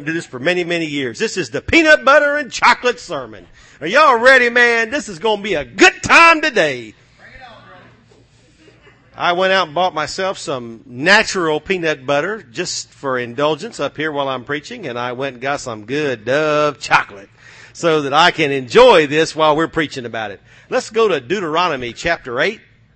Do this for many, many years. This is the peanut butter and chocolate sermon. Are y'all ready, man? This is going to be a good time today. I went out and bought myself some natural peanut butter just for indulgence up here while I'm preaching, and I went and got some good Dove chocolate so that I can enjoy this while we're preaching about it. Let's go to Deuteronomy chapter 8.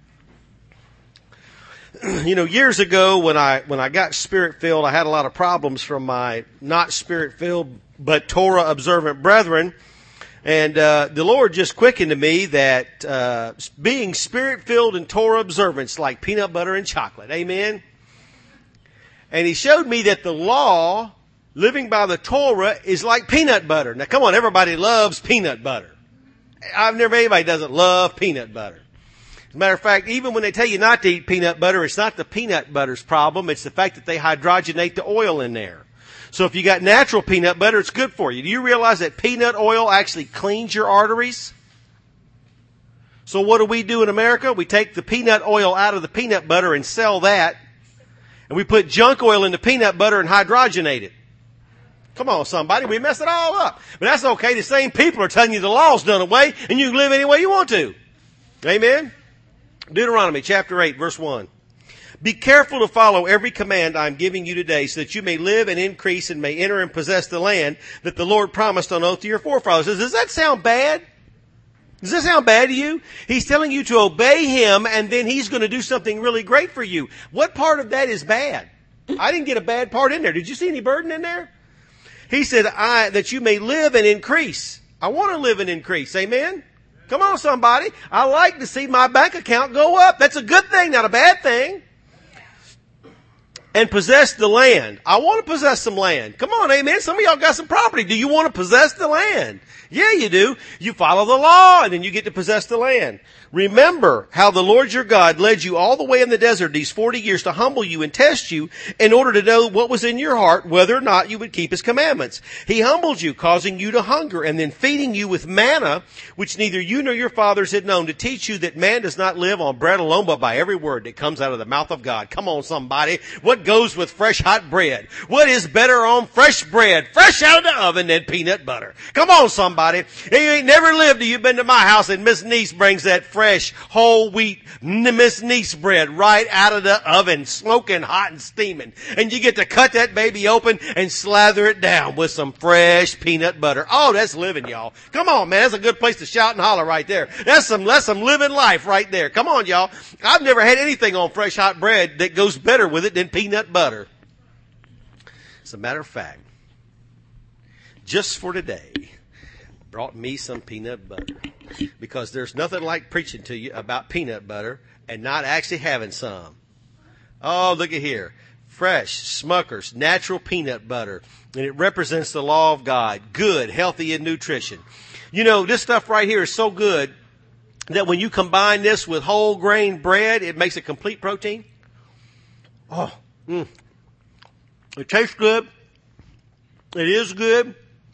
You know, years ago when I got spirit-filled, I had a lot of problems from my not spirit-filled but Torah-observant brethren. And the Lord just quickened to me that being spirit-filled and Torah-observant like peanut butter and chocolate. Amen? And He showed me that the law, living by the Torah, is like peanut butter. Now, come on, everybody loves peanut butter. I've never met anybody that doesn't love peanut butter. As a matter of fact, even when they tell you not to eat peanut butter, it's not the peanut butter's problem. It's the fact that they hydrogenate the oil in there. So if you got natural peanut butter, it's good for you. Do you realize that peanut oil actually cleans your arteries? So what do in America? We take the peanut oil out of the peanut butter and sell that. And we put junk oil in the peanut butter and hydrogenate it. Come on, somebody. We mess it all up. But that's okay. The same people are telling you the law's done away and you can live any way you want to. Amen? Deuteronomy chapter 8, verse 1. Be careful to follow every command I am giving you today so that you may live and increase and may enter and possess the land that the Lord promised on oath to your forefathers. Does that sound bad? Does that sound bad to you? He's telling you to obey Him and then He's going to do something really great for you. What part of that is bad? I didn't get a bad part in there. Did you see any burden in there? He said, that you may live and increase. I want to live and increase. Amen? Come on, somebody. I like to see my bank account go up. That's a good thing, not a bad thing. And possess the land. I want to possess some land. Come on, amen. Some of y'all got some property. Do you want to possess the land? Yeah, you do. You follow the law and then you get to possess the land. Remember how the Lord your God led you all the way in the desert these 40 years to humble you and test you in order to know what was in your heart, whether or not you would keep His commandments. He humbled you, causing you to hunger and then feeding you with manna, which neither you nor your fathers had known, to teach you that man does not live on bread alone, but by every word that comes out of the mouth of God. Come on, somebody. What goes with fresh hot bread? What is better on fresh bread, fresh out of the oven, than peanut butter? Come on, somebody. You ain't never lived till you've been to my house and Miss Niece brings that fresh whole wheat Miss Niece bread right out of the oven, smoking hot and steaming. And you get to cut that baby open and slather it down with some fresh peanut butter. Oh, that's living, y'all. Come on, man. That's a good place to shout and holler right there. That's some living life right there. Come on, y'all. I've never had anything on fresh hot bread that goes better with it than peanut butter. As a matter of fact, just for today, brought me some peanut butter, because there's nothing like preaching to you about peanut butter and not actually having some. Oh, look at here. Fresh Smucker's natural peanut butter, and it represents the law of God. Good, healthy, and nutrition. You know, this stuff right here is so good that when you combine this with whole grain bread, it makes a complete protein. Oh, It tastes good. It is good.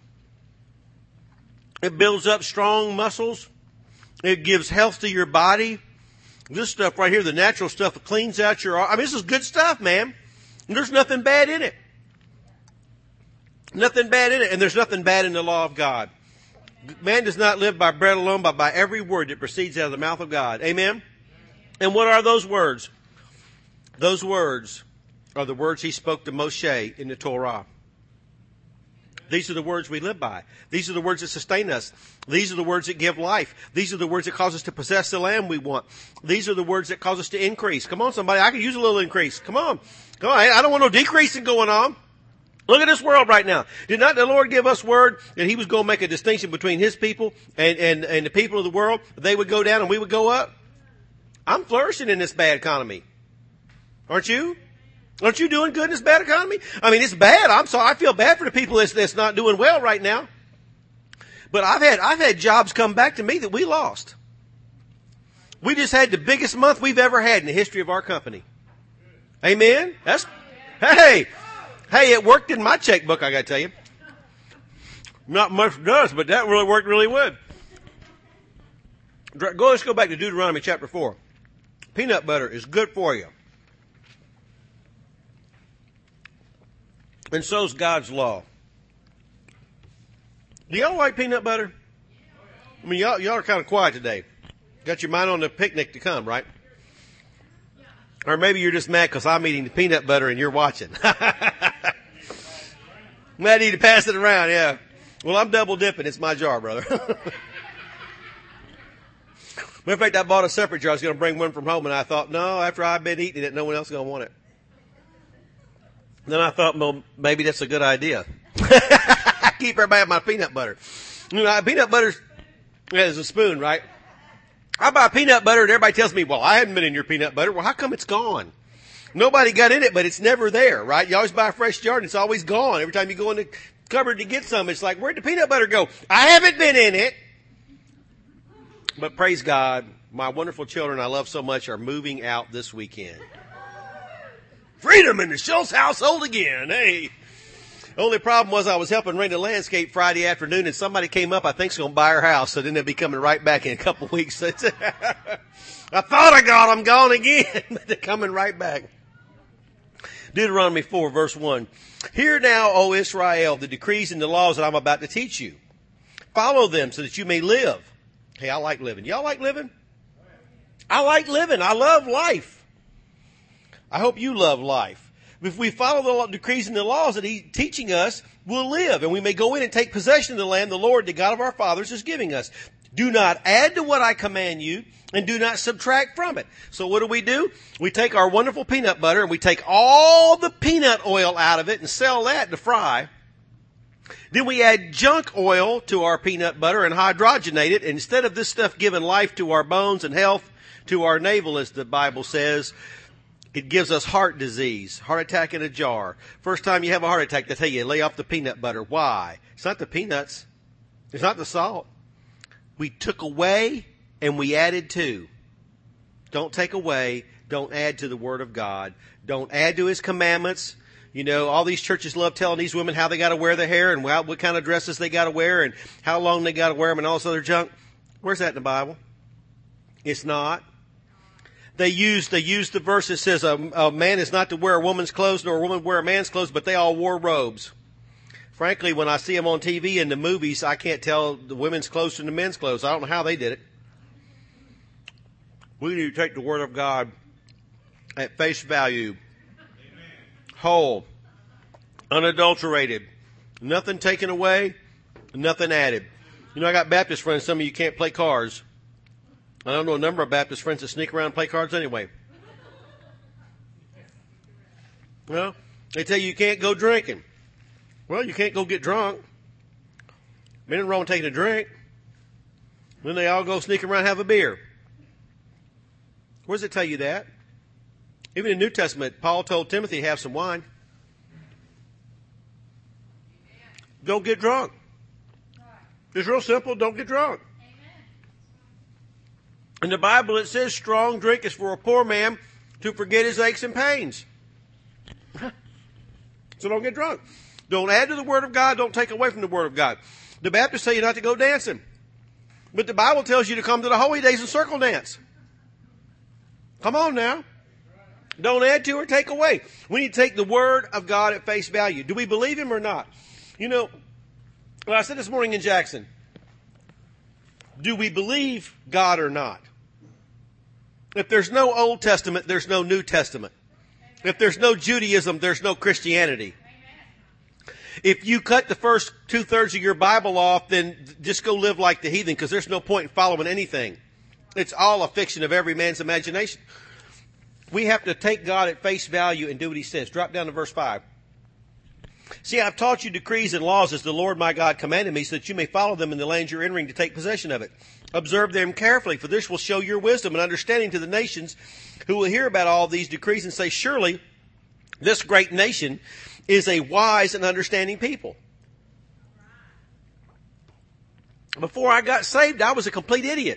It builds up strong muscles. It gives health to your body. This stuff right here, the natural stuff, it cleans out your... I mean, this is good stuff, man. And there's nothing bad in it. Nothing bad in it. And there's nothing bad in the law of God. Man does not live by bread alone, but by every word that proceeds out of the mouth of God. Amen? And what are those words? Those words are the words He spoke to Moshe in the Torah. These are the words we live by. These are the words that sustain us. These are the words that give life. These are the words that cause us to possess the land we want. These are the words that cause us to increase. Come on, somebody. I could use a little increase. Come on. Come on. I don't want no decreasing going on. Look at this world right now. Did not the Lord give us word that He was going to make a distinction between His people and the people of the world? They would go down and we would go up. I'm flourishing in this bad economy. Aren't you? Aren't you doing good in this bad economy? I mean, it's bad. I'm sorry. I feel bad for the people that's not doing well right now. But I've had jobs come back to me that we lost. We just had the biggest month we've ever had in the history of our company. Amen? Hey, it worked in my checkbook, I gotta tell you. Not much does, but that really worked really good. Let's go back to Deuteronomy chapter 4. Peanut butter is good for you. And so's God's law. Do y'all like peanut butter? I mean, y'all are kind of quiet today. Got your mind on the picnic to come, right? Or maybe you're just mad because I'm eating the peanut butter and you're watching. Might need to pass it around, yeah. Well, I'm double dipping. It's my jar, brother. Matter of fact, I bought a separate jar. I was going to bring one from home, and I thought, no, after I've been eating it, no one else is going to want it. Then I thought, well, maybe that's a good idea. I keep everybody my peanut butter. You know, peanut butter is a spoon, right? I buy peanut butter, and everybody tells me, well, I haven't been in your peanut butter. Well, how come it's gone? Nobody got in it, but it's never there, right? You always buy a fresh jar, and it's always gone. Every time you go in the cupboard to get some, it's like, where'd the peanut butter go? I haven't been in it. But praise God, my wonderful children I love so much are moving out this weekend. Freedom in the Schultz household again. Hey. Only problem was I was helping rent a landscape Friday afternoon and somebody came up, I think's going to buy our house. So then they'll be coming right back in a couple of weeks. I thought I got them gone again, but they're coming right back. Deuteronomy 4 verse 1. Hear now, O Israel, the decrees and the laws that I'm about to teach you. Follow them so that you may live. Hey, I like living. Y'all like living? I like living. I love life. I hope you love life. If we follow the decrees and the laws that He's teaching us, we'll live, and we may go in and take possession of the land the Lord, the God of our fathers, is giving us. Do not add to what I command you, and do not subtract from it. So what do? We take our wonderful peanut butter, and we take all the peanut oil out of it and sell that to fry. Then we add junk oil to our peanut butter and hydrogenate it. And instead of this stuff giving life to our bones and health to our navel, as the Bible says, it gives us heart disease, heart attack in a jar. First time you have a heart attack, they tell you, lay off the peanut butter. Why? It's not the peanuts. It's not the salt. We took away and we added to. Don't take away. Don't add to the Word of God. Don't add to His commandments. You know, all these churches love telling these women how they got to wear their hair and what kind of dresses they got to wear and how long they got to wear them and all this other junk. Where's that in the Bible? It's not. They use the verse that says a man is not to wear a woman's clothes nor a woman wear a man's clothes, but they all wore robes. Frankly, when I see them on TV and the movies, I can't tell the women's clothes from the men's clothes. I don't know how they did it. We need to take the Word of God at face value. Whole, unadulterated, nothing taken away, nothing added. You know, I got Baptist friends. Some of you can't play cards. I don't know a number of Baptist friends that sneak around and play cards anyway. Well, they tell you can't go drinking. Well, you can't go get drunk. Nothing wrong with taking a drink. Then they all go sneak around and have a beer. Where does it tell you that? Even in the New Testament, Paul told Timothy to have some wine. Don't get drunk. It's real simple. Don't get drunk. In the Bible, it says strong drink is for a poor man to forget his aches and pains. So don't get drunk. Don't add to the Word of God. Don't take away from the Word of God. The Baptists tell you not to go dancing. But the Bible tells you to come to the holy days and circle dance. Come on now. Don't add to or take away. We need to take the Word of God at face value. Do we believe Him or not? You know, well, I said this morning in Jackson, do we believe God or not? If there's no Old Testament, there's no New Testament. If there's no Judaism, there's no Christianity. If you cut the first 2/3 of your Bible off, then just go live like the heathen, because there's no point in following anything. It's all a fiction of every man's imagination. We have to take God at face value and do what He says. Drop down to verse 5. See, I've taught you decrees and laws as the Lord my God commanded me, so that you may follow them in the land you're entering to take possession of it. Observe them carefully, for this will show your wisdom and understanding to the nations who will hear about all these decrees and say, surely this great nation is a wise and understanding people. Before I got saved, I was a complete idiot.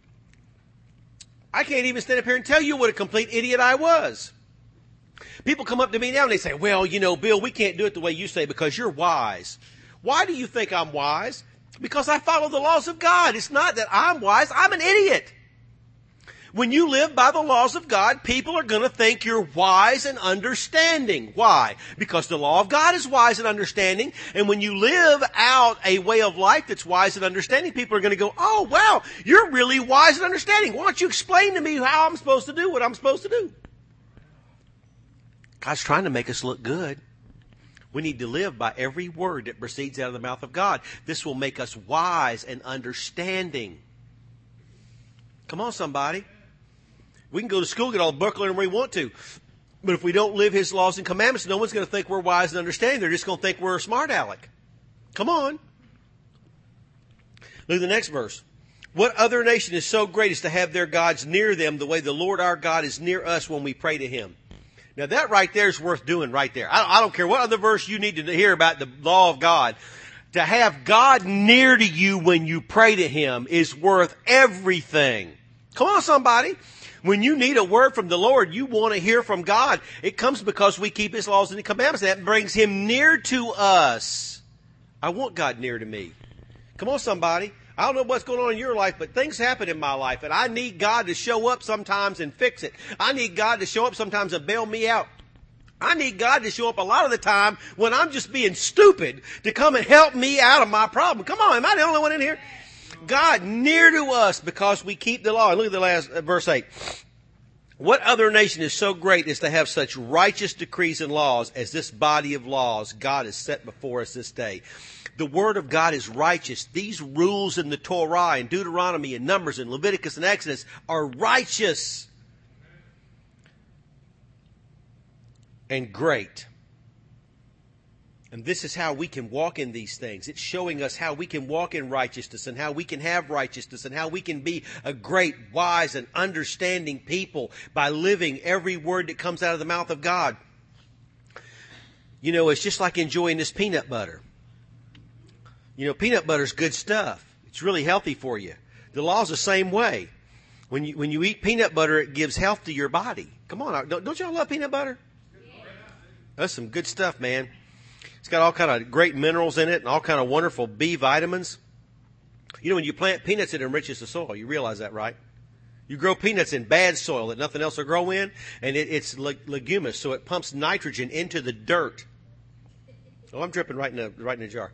I can't even stand up here and tell you what a complete idiot I was. People come up to me now and they say, well, you know, Bill, we can't do it the way you say because you're wise. Why do you think I'm wise? Because I follow the laws of God. It's not that I'm wise. I'm an idiot. When you live by the laws of God, people are going to think you're wise and understanding. Why? Because the law of God is wise and understanding. And when you live out a way of life that's wise and understanding, people are going to go, oh, wow, you're really wise and understanding. Why don't you explain to me how I'm supposed to do what I'm supposed to do? God's trying to make us look good. We need to live by every word that proceeds out of the mouth of God. This will make us wise and understanding. Come on, somebody. We can go to school, get all the book learning we want to. But if we don't live His laws and commandments, no one's going to think we're wise and understanding. They're just going to think we're a smart aleck. Come on. Look at the next verse. What other nation is so great as to have their gods near them the way the Lord our God is near us when we pray to Him? Now that right there is worth doing right there. I don't care what other verse you need to hear about the law of God. To have God near to you when you pray to Him is worth everything. Come on, somebody. When you need a word from the Lord, you want to hear from God. It comes because we keep His laws and His commandments. That brings Him near to us. I want God near to me. Come on, somebody. I don't know what's going on in your life, but things happen in my life, and I need God to show up sometimes and fix it. I need God to show up sometimes and bail me out. I need God to show up a lot of the time when I'm just being stupid to come and help me out of my problem. Come on, am I the only one in here? God near to us because we keep the law. And look at the last verse 8. What other nation is so great as to have such righteous decrees and laws as this body of laws God has set before us this day? The Word of God is righteous. These rules in the Torah and Deuteronomy and Numbers and Leviticus and Exodus are righteous and great. And this is how we can walk in these things. It's showing us how we can walk in righteousness and how we can have righteousness and how we can be a great, wise, and understanding people by living every word that comes out of the mouth of God. You know, it's just like enjoying this peanut butter. You know, peanut butter is good stuff. It's really healthy for you. The law's the same way. When you eat peanut butter, it gives health to your body. Come on, don't y'all love peanut butter? That's some good stuff, man. It's got all kind of great minerals in it and all kind of wonderful B vitamins. You know, when you plant peanuts, it enriches the soil. You realize that, right? You grow peanuts in bad soil that nothing else will grow in, and it's leguminous, so it pumps nitrogen into the dirt. Oh, I'm dripping right in the jar.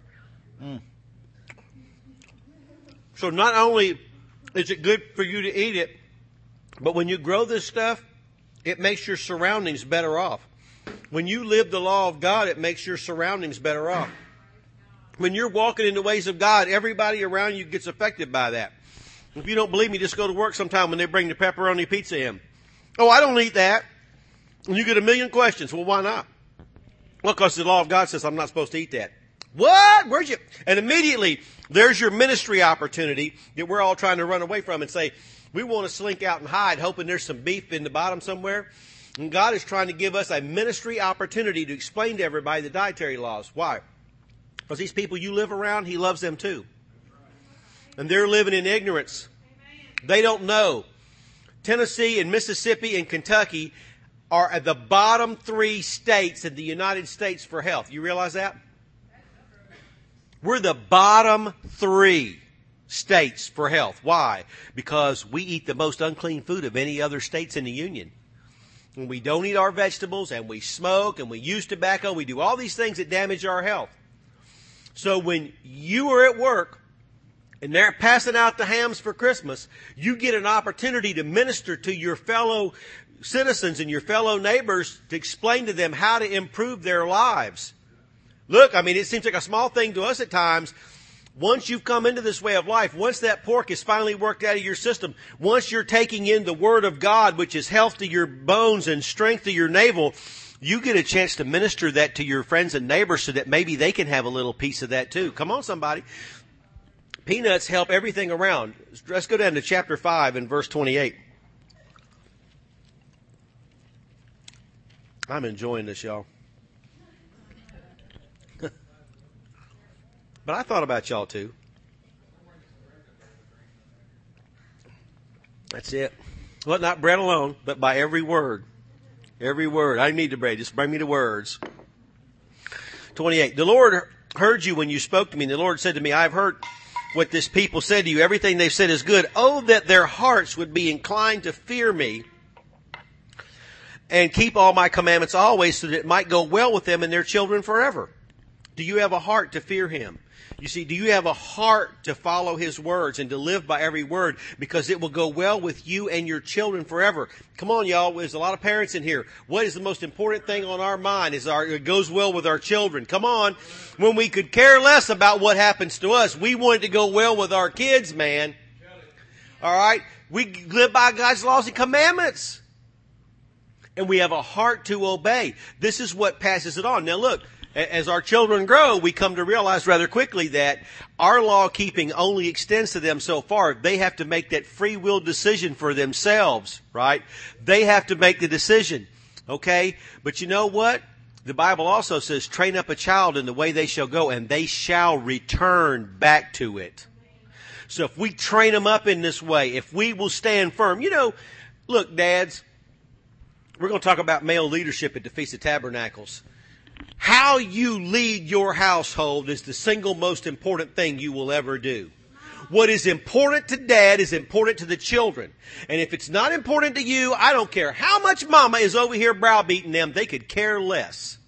So not only is it good for you to eat it, but when you grow this stuff, it makes your surroundings better off. When you live the law of God, it makes your surroundings better off. When you're walking in the ways of God, everybody around you gets affected by that. If you don't believe me, just go to work sometime when they bring the pepperoni pizza in. Oh, I don't eat that. And you get a million questions. Well, why not? Well, because the law of God says I'm not supposed to eat that. What? Where'd you? And immediately, there's your ministry opportunity that we're all trying to run away from and say, we want to slink out and hide, hoping there's some beef in the bottom somewhere. And God is trying to give us a ministry opportunity to explain to everybody the dietary laws. Why? Because these people you live around, He loves them too. And they're living in ignorance. They don't know. Tennessee and Mississippi and Kentucky are at the bottom 3 states in the United States for health. You realize that? We're the bottom 3 states for health. Why? Because we eat the most unclean food of any other states in the Union. And we don't eat our vegetables, and we smoke, and we use tobacco. We do all these things that damage our health. So when you are at work and they're passing out the hams for Christmas, you get an opportunity to minister to your fellow citizens and your fellow neighbors to explain to them how to improve their lives. Look, I mean, it seems like a small thing to us at times. Once you've come into this way of life, once that pork is finally worked out of your system, once you're taking in the Word of God, which is health to your bones and strength to your navel, you get a chance to minister that to your friends and neighbors so that maybe they can have a little piece of that too. Come on, somebody. Peanuts help everything around. Let's go down to chapter 5 and verse 28. I'm enjoying this, y'all. But I thought about y'all too. That's it. Well, not bread alone, but by every word. Every word. I need the bread. Just bring me the words. 28. The Lord heard you when you spoke to me, and the Lord said to me, I have heard what this people said to you. Everything they've said is good. Oh, that their hearts would be inclined to fear me and keep all my commandments always, so that it might go well with them and their children forever. Do you have a heart to fear him? You see, do you have a heart to follow his words and to live by every word? Because it will go well with you and your children forever. Come on, y'all. There's a lot of parents in here. What is the most important thing on our mind? It goes well with our children. Come on. When we could care less about what happens to us, we want it to go well with our kids, man. All right? We live by God's laws and commandments. And we have a heart to obey. This is what passes it on. Now look, as our children grow, we come to realize rather quickly that our law keeping only extends to them so far. They have to make that free will decision for themselves, right? They have to make the decision, okay? But you know what? The Bible also says, train up a child in the way they shall go, and they shall return back to it. So if we train them up in this way, if we will stand firm, look, dads, we're going to talk about male leadership at the Feast of Tabernacles. How you lead your household is the single most important thing you will ever do. What is important to dad is important to the children. And if it's not important to you, I don't care how much mama is over here browbeating them. They could care less.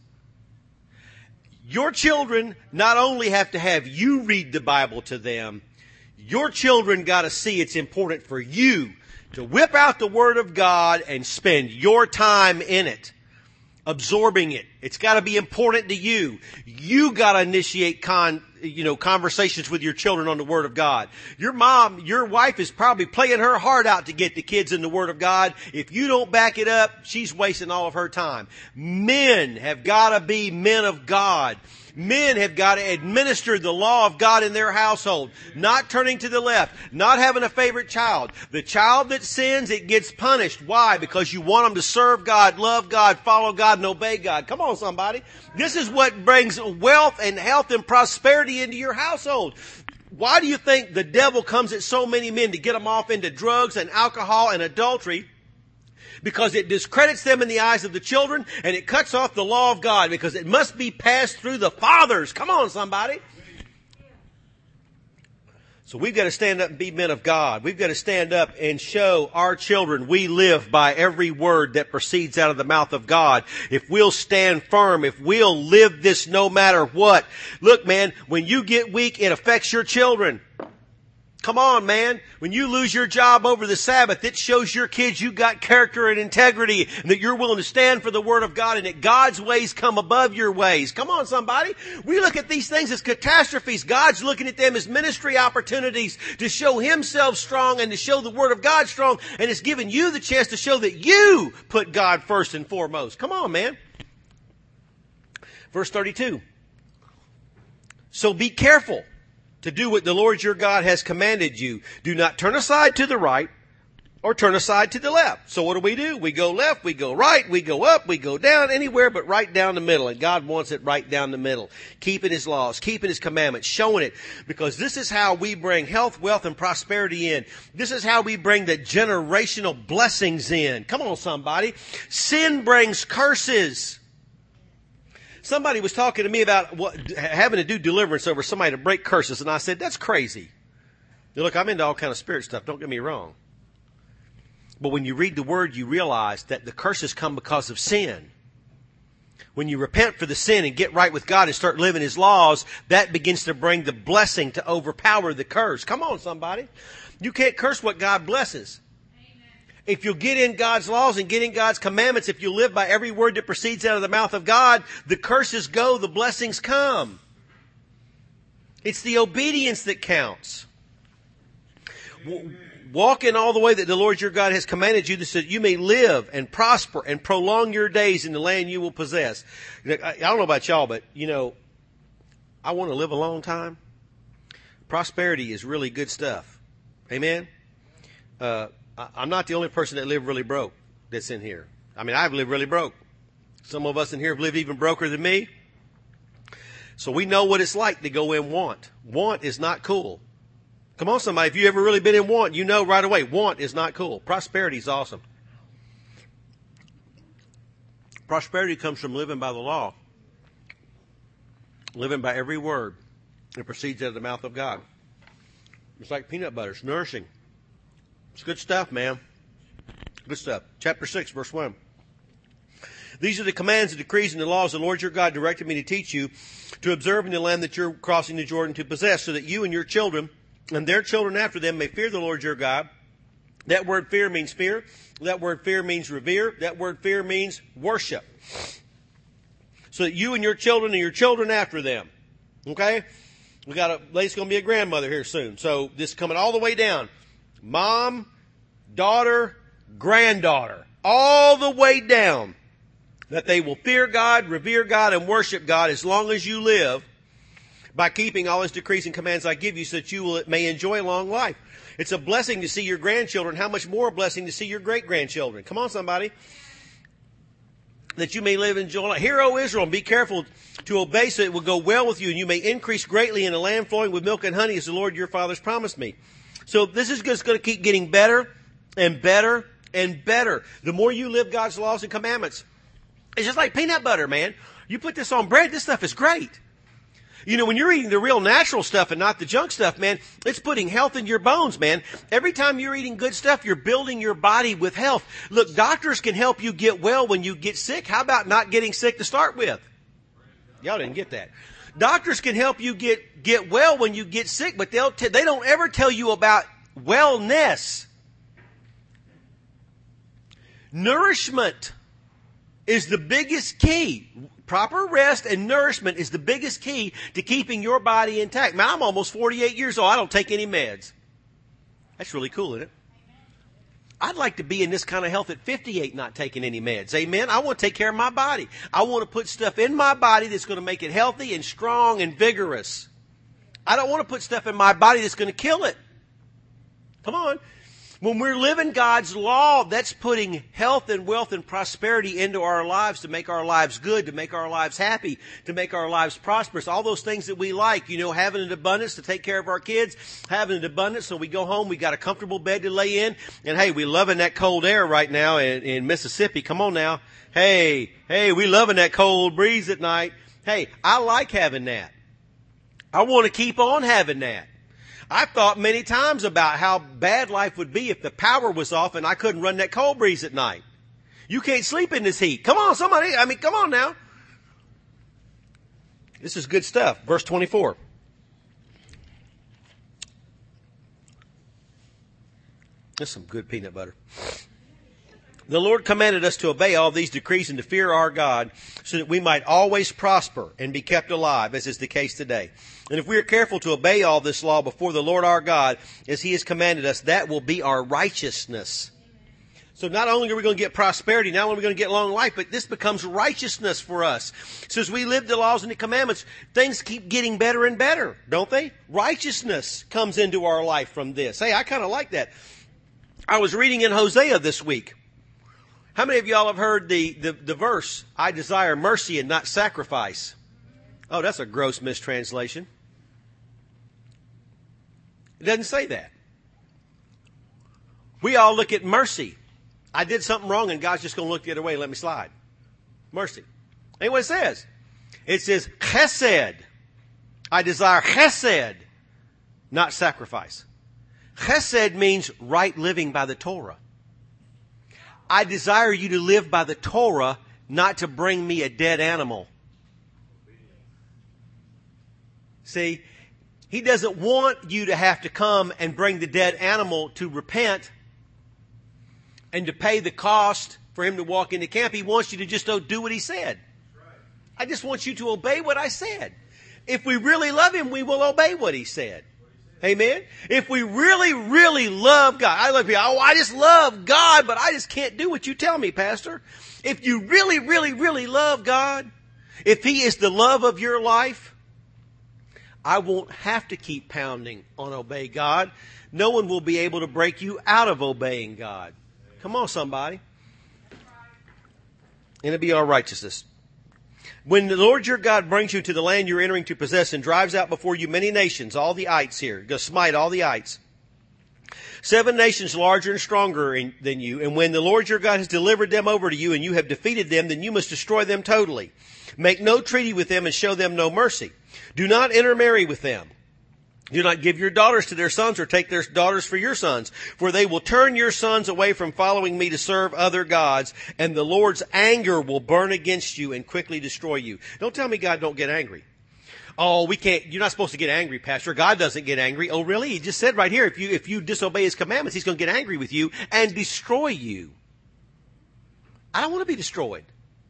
Your children not only have to have you read the Bible to them, your children got to see it's important for you to whip out the Word of God and spend your time in it, absorbing it. It's got to be important to you. You got to initiate conversations with your children on the Word of God. Your wife is probably playing her heart out to get the kids in the Word of God. If you don't back it up, she's wasting all of her time. Men have got to be men of God. Men have got to administer the law of God in their household, not turning to the left, not having a favorite child. The child that sins, it gets punished. Why? Because you want them to serve God, love God, follow God, and obey God. Come on, somebody. This is what brings wealth and health and prosperity into your household. Why do you think the devil comes at so many men to get them off into drugs and alcohol and adultery? Because it discredits them in the eyes of the children, and it cuts off the law of God, because it must be passed through the fathers. Come on, somebody. So we've got to stand up and be men of God. We've got to stand up and show our children we live by every word that proceeds out of the mouth of God. If we'll stand firm, if we'll live this no matter what. Look, man, when you get weak, it affects your children. Come on, man. When you lose your job over the Sabbath, it shows your kids you got character and integrity, and that you're willing to stand for the Word of God, and that God's ways come above your ways. Come on, somebody. We look at these things as catastrophes. God's looking at them as ministry opportunities to show Himself strong and to show the Word of God strong, and it's giving you the chance to show that you put God first and foremost. Come on, man. Verse 32. So be careful to do what the Lord your God has commanded you. Do not turn aside to the right or turn aside to the left. So what do? We go left, we go right, we go up, we go down, anywhere but right down the middle. And God wants it right down the middle. Keeping His laws, keeping His commandments, showing it. Because this is how we bring health, wealth, and prosperity in. This is how we bring the generational blessings in. Come on, somebody. Sin brings curses. Somebody was talking to me about having to do deliverance over somebody to break curses, and I said, that's crazy. Now, look, I'm into all kind of spirit stuff, don't get me wrong. But when you read the Word, you realize that the curses come because of sin. When you repent for the sin and get right with God and start living His laws, that begins to bring the blessing to overpower the curse. Come on, somebody. You can't curse what God blesses. If you'll get in God's laws and get in God's commandments, if you live by every word that proceeds out of the mouth of God, the curses go, the blessings come. It's the obedience that counts. Walk in all the way that the Lord your God has commanded you, so that you may live and prosper and prolong your days in the land you will possess. I don't know about y'all, but, I want to live a long time. Prosperity is really good stuff. Amen? I'm not the only person that lived really broke that's in here. I mean, I've lived really broke. Some of us in here have lived even broker than me. So we know what it's like to go in want. Want is not cool. Come on, somebody. If you've ever really been in want, you know right away, want is not cool. Prosperity is awesome. Prosperity comes from living by the law. Living by every word that proceeds out of the mouth of God. It's like peanut butter. It's nourishing. It's good stuff, man. Good stuff. Chapter 6, verse 1. These are the commands, the decrees, and the laws the Lord your God directed me to teach you, to observe in the land that you're crossing the Jordan to possess, so that you and your children and their children after them may fear the Lord your God. That word fear means fear. That word fear means revere. That word fear means worship. So that you and your children after them. Okay? We got a lady's going to be a grandmother here soon. So this is coming all the way down. Mom, daughter, granddaughter. All the way down. That they will fear God, revere God, and worship God as long as you live by keeping all His decrees and commands I give you, so that may enjoy a long life. It's a blessing to see your grandchildren. How much more a blessing to see your great-grandchildren. Come on, somebody. That you may live and enjoy life. Hear, O Israel, and be careful to obey, so it will go well with you, and you may increase greatly in a land flowing with milk and honey, as the Lord your fathers promised me. So this is just going to keep getting better and better and better. The more you live God's laws and commandments. It's just like peanut butter, man. You put this on bread, this stuff is great. You know, when you're eating the real natural stuff and not the junk stuff, man, it's putting health in your bones, man. Every time you're eating good stuff, you're building your body with health. Look, doctors can help you get well when you get sick. How about not getting sick to start with? Y'all didn't get that. Doctors can help you get well when you get sick, but they don't ever tell you about wellness. Nourishment is the biggest key. Proper rest and nourishment is the biggest key to keeping your body intact. Man, I'm almost 48 years old. I don't take any meds. That's really cool, isn't it? I'd like to be in this kind of health at 58 not taking any meds. Amen? I want to take care of my body. I want to put stuff in my body that's going to make it healthy and strong and vigorous. I don't want to put stuff in my body that's going to kill it. Come on. When we're living God's law, that's putting health and wealth and prosperity into our lives to make our lives good, to make our lives happy, to make our lives prosperous. All those things that we like, you know, having an abundance to take care of our kids, having an abundance so we go home, we got a comfortable bed to lay in. And hey, we loving that cold air right now in Mississippi. Come on now. Hey, we loving that cold breeze at night. Hey, I like having that. I want to keep on having that. I've thought many times about how bad life would be if the power was off and I couldn't run that cold breeze at night. You can't sleep in this heat. Come on, somebody. Come on now. This is good stuff. Verse 24. This is some good peanut butter. The Lord commanded us to obey all these decrees and to fear our God, so that we might always prosper and be kept alive, as is the case today. And if we are careful to obey all this law before the Lord our God, as He has commanded us, that will be our righteousness. So not only are we going to get prosperity, not only are we going to get long life, but this becomes righteousness for us. So as we live the laws and the commandments, things keep getting better and better, don't they? Righteousness comes into our life from this. Hey, I kind of like that. I was reading in Hosea this week. How many of y'all have heard the verse, I desire mercy and not sacrifice? Oh, that's a gross mistranslation. It doesn't say that. We all look at mercy. I did something wrong and God's just going to look the other way and let me slide. Mercy. Ain't what it says. It says chesed. I desire chesed, not sacrifice. Chesed means right living by the Torah. I desire you to live by the Torah, not to bring me a dead animal. See, He doesn't want you to have to come and bring the dead animal to repent and to pay the cost for him to walk into camp. He wants you to just do what He said. I just want you to obey what I said. If we really love Him, we will obey what He said. Amen? If we really, really love God. I love people. Oh, I just love God, but I just can't do what you tell me, Pastor. If you really, really, really love God, if He is the love of your life, I won't have to keep pounding on obey God. No one will be able to break you out of obeying God. Come on, somebody. And it'll be our righteousness. When the Lord your God brings you to the land you're entering to possess and drives out before you many nations, all the ites here, go smite all the ites. 7 nations larger and stronger than you. And when the Lord your God has delivered them over to you and you have defeated them, then you must destroy them totally. Make no treaty with them and show them no mercy. Do not intermarry with them. Do not give your daughters to their sons or take their daughters for your sons, for they will turn your sons away from following me to serve other gods, and the Lord's anger will burn against you and quickly destroy you. Don't tell me God don't get angry. Oh, you're not supposed to get angry, Pastor. God doesn't get angry. Oh, really? He just said right here, if you disobey his commandments, he's going to get angry with you and destroy you. I don't want to be destroyed.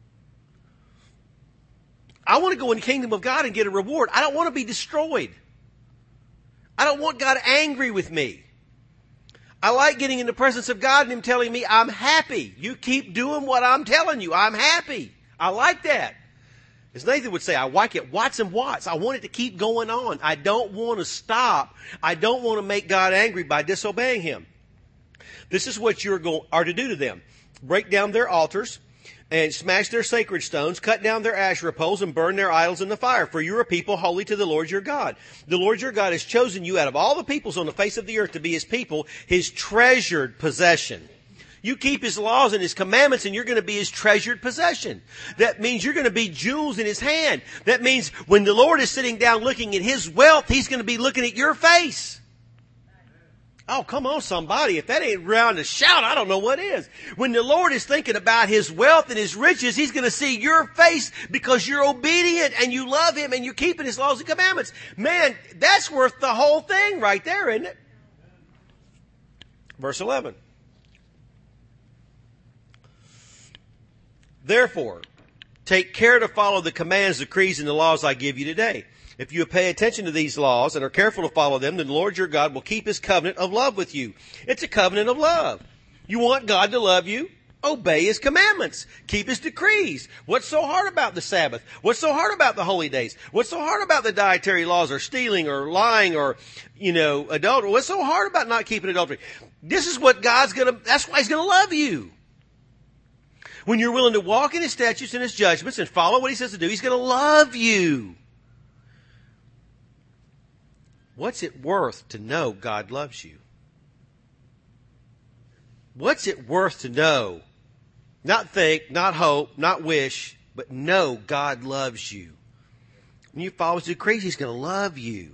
I want to go in the kingdom of God and get a reward. I don't want to be destroyed. I don't want God angry with me. I like getting in the presence of God and him telling me, I'm happy. You keep doing what I'm telling you. I'm happy. I like that. As Nathan would say, I like it watts and watts. I want it to keep going on. I don't want to stop. I don't want to make God angry by disobeying him. This is what you are to do to them. Break down their altars and smash their sacred stones, cut down their Asherah poles, and burn their idols in the fire. For you are a people holy to the Lord your God. The Lord your God has chosen you out of all the peoples on the face of the earth to be his people, his treasured possession. You keep his laws and his commandments, and you're going to be his treasured possession. That means you're going to be jewels in his hand. That means when the Lord is sitting down looking at his wealth, he's going to be looking at your face. Oh, come on, somebody. If that ain't round to shout, I don't know what is. When the Lord is thinking about his wealth and his riches, he's going to see your face because you're obedient and you love him and you're keeping his laws and commandments. Man, that's worth the whole thing right there, isn't it? Verse 11. Therefore, take care to follow the commands, decrees, and the laws I give you today. If you pay attention to these laws and are careful to follow them, then the Lord your God will keep his covenant of love with you. It's a covenant of love. You want God to love you? Obey his commandments. Keep his decrees. What's so hard about the Sabbath? What's so hard about the holy days? What's so hard about the dietary laws or stealing or lying or, adultery? What's so hard about not keeping adultery? This is what that's why he's going to love you. When you're willing to walk in his statutes and his judgments and follow what he says to do, he's going to love you. What's it worth to know God loves you? What's it worth to know? Not think, not hope, not wish, but know God loves you. When you follow his decrees, he's going to love you.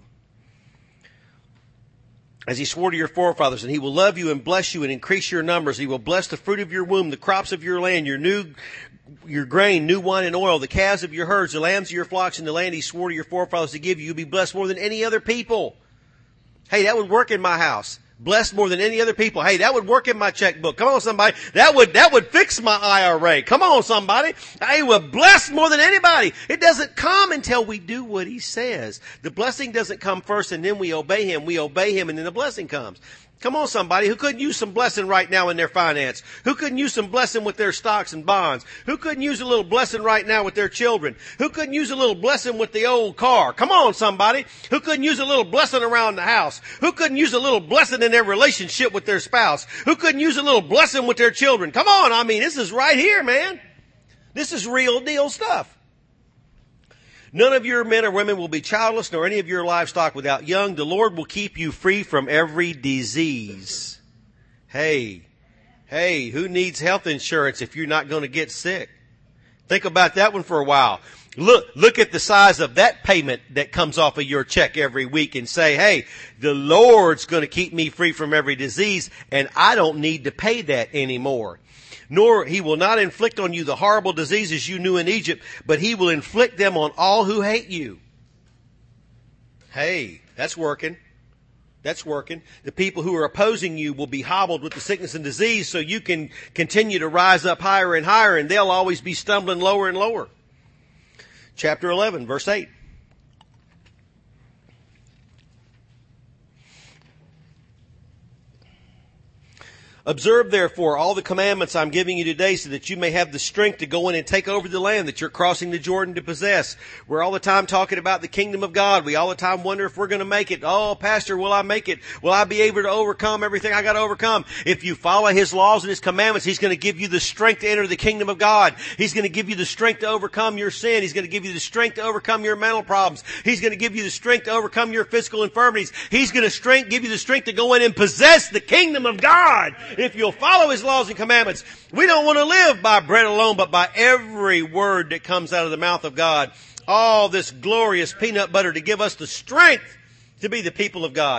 As he swore to your forefathers, and he will love you and bless you and increase your numbers. He will bless the fruit of your womb, the crops of your land, your grain, new wine and oil, the calves of your herds, the lambs of your flocks, and the land he swore to your forefathers to give you. You'll be blessed more than any other people. Hey, that would work in my house. Blessed more than any other people. Hey, that would work in my checkbook. Come on, somebody. That would fix my IRA. Come on, somebody. Hey, we're blessed more than anybody. It doesn't come until we do what he says. The blessing doesn't come first and then we obey him. We obey him and then the blessing comes. Come on, somebody. Who couldn't use some blessing right now in their finance? Who couldn't use some blessing with their stocks and bonds? Who couldn't use a little blessing right now with their children? Who couldn't use a little blessing with the old car? Come on, somebody. Who couldn't use a little blessing around the house? Who couldn't use a little blessing in their relationship with their spouse? Who couldn't use a little blessing with their children? Come on. This is right here, man. This is real deal stuff. None of your men or women will be childless, nor any of your livestock without young. The Lord will keep you free from every disease. Hey, who needs health insurance if you're not going to get sick? Think about that one for a while. Look at the size of that payment that comes off of your check every week and say, hey, the Lord's going to keep me free from every disease, and I don't need to pay that anymore. Nor he will not inflict on you the horrible diseases you knew in Egypt, but he will inflict them on all who hate you. Hey, that's working. That's working. The people who are opposing you will be hobbled with the sickness and disease so you can continue to rise up higher and higher, and they'll always be stumbling lower and lower. Chapter 11, verse 8. Observe, therefore, all the commandments I'm giving you today so that you may have the strength to go in and take over the land that you're crossing the Jordan to possess. We're all the time talking about the kingdom of God. We all the time wonder if we're going to make it. Oh, Pastor, will I make it? Will I be able to overcome everything I got to overcome? If you follow his laws and his commandments, he's going to give you the strength to enter the kingdom of God. He's going to give you the strength to overcome your sin. He's going to give you the strength to overcome your mental problems. He's going to give you the strength to overcome your physical infirmities. He's going to give you the strength to go in and possess the kingdom of God. If you'll follow his laws and commandments. We don't want to live by bread alone, but by every word that comes out of the mouth of God. All this glorious peanut butter to give us the strength to be the people of God.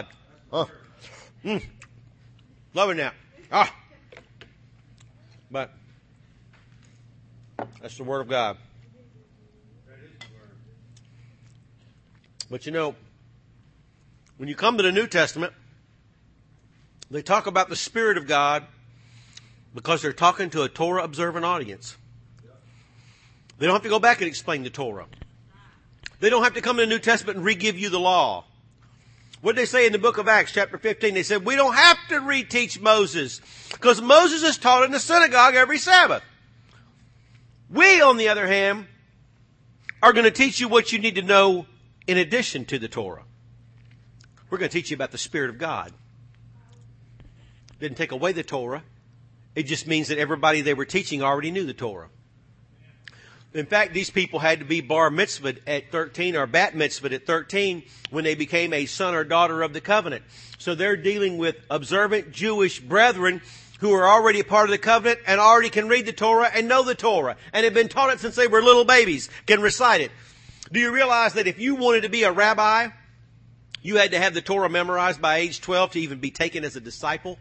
Loving that. Ah. But that's the Word of God. But you know, when you come to the New Testament, they talk about the Spirit of God because they're talking to a Torah observant audience. They don't have to go back and explain the Torah. They don't have to come to the New Testament and re-give you the law. What did they say in the book of Acts, chapter 15? They said, we don't have to reteach Moses because Moses is taught in the synagogue every Sabbath. We, on the other hand, are going to teach you what you need to know in addition to the Torah. We're going to teach you about the Spirit of God. Didn't take away the Torah. It just means that everybody they were teaching already knew the Torah. In fact, these people had to be bar mitzvahed at 13 or bat mitzvahed at 13 when they became a son or daughter of the covenant. So they're dealing with observant Jewish brethren who are already a part of the covenant and already can read the Torah and know the Torah and have been taught it since they were little babies, can recite it. Do you realize that if you wanted to be a rabbi, you had to have the Torah memorized by age 12 to even be taken as a disciple?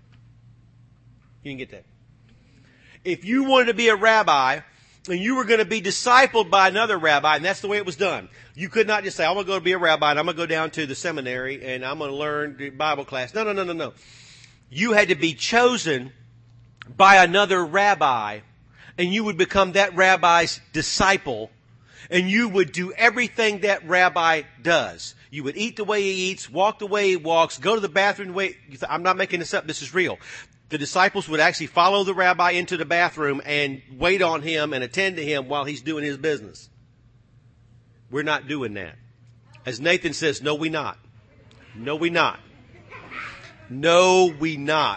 You didn't get that. If you wanted to be a rabbi and you were going to be discipled by another rabbi, and that's the way it was done. You could not just say, I'm going to go be a rabbi and I'm going to go down to the seminary and I'm going to learn the Bible class. No. You had to be chosen by another rabbi and you would become that rabbi's disciple and you would do everything that rabbi does. You would eat the way he eats, walk the way he walks, go to the bathroom the way... I'm not making this up. This is real. The disciples would actually follow the rabbi into the bathroom and wait on him and attend to him while he's doing his business. We're not doing that. As Nathan says, no, we not. No, we not. No, we not.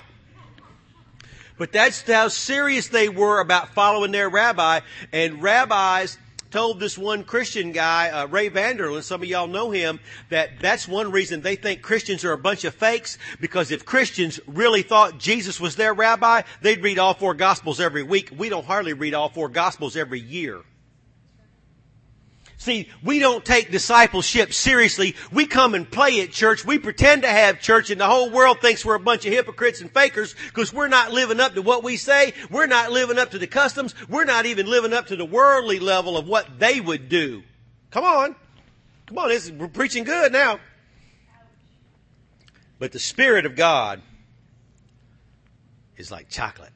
But that's how serious they were about following their rabbi. And rabbis told this one Christian guy, Ray Vanderlyn, some of y'all know him, that's one reason they think Christians are a bunch of fakes, because if Christians really thought Jesus was their rabbi, they'd read all 4 Gospels every week. We don't hardly read all 4 Gospels every year. See, we don't take discipleship seriously. We come and play at church. We pretend to have church, and the whole world thinks we're a bunch of hypocrites and fakers because we're not living up to what we say. We're not living up to the customs. We're not even living up to the worldly level of what they would do. Come on. We're preaching good now. But the Spirit of God is like chocolate.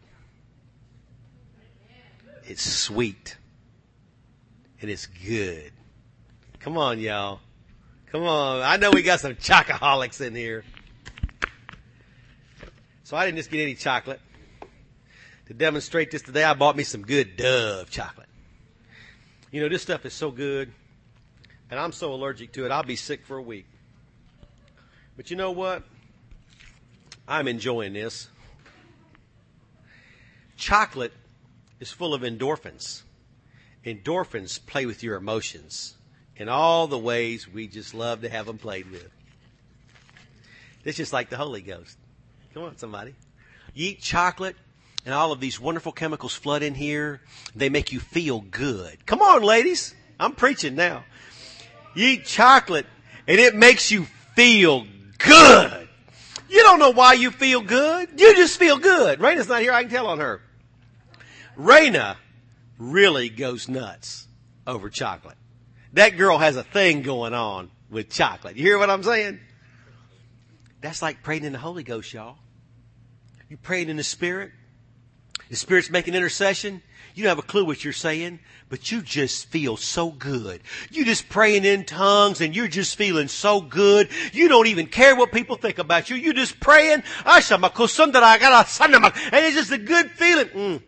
It's sweet. And it's good. Come on, y'all. Come on. I know we got some chocoholics in here. So I didn't just get any chocolate. To demonstrate this today, I bought me some good Dove chocolate. You know, this stuff is so good. And I'm so allergic to it, I'll be sick for a week. But you know what? I'm enjoying this. Chocolate is full of endorphins. Endorphins play with your emotions in all the ways we just love to have them played with. It's just like the Holy Ghost. Come on, somebody. You eat chocolate and all of these wonderful chemicals flood in here. They make you feel good. Come on, ladies. I'm preaching now. You eat chocolate and it makes you feel good. You don't know why you feel good. You just feel good. Raina's not here. I can tell on her. Raina really goes nuts over chocolate. That girl has a thing going on with chocolate. You hear what I'm saying? That's like praying in the Holy Ghost, y'all. You praying in the Spirit. The Spirit's making intercession. You don't have a clue what you're saying, but you just feel so good. You just praying in tongues and you're just feeling so good. You don't even care what people think about you. You're just praying. And it's just a good feeling.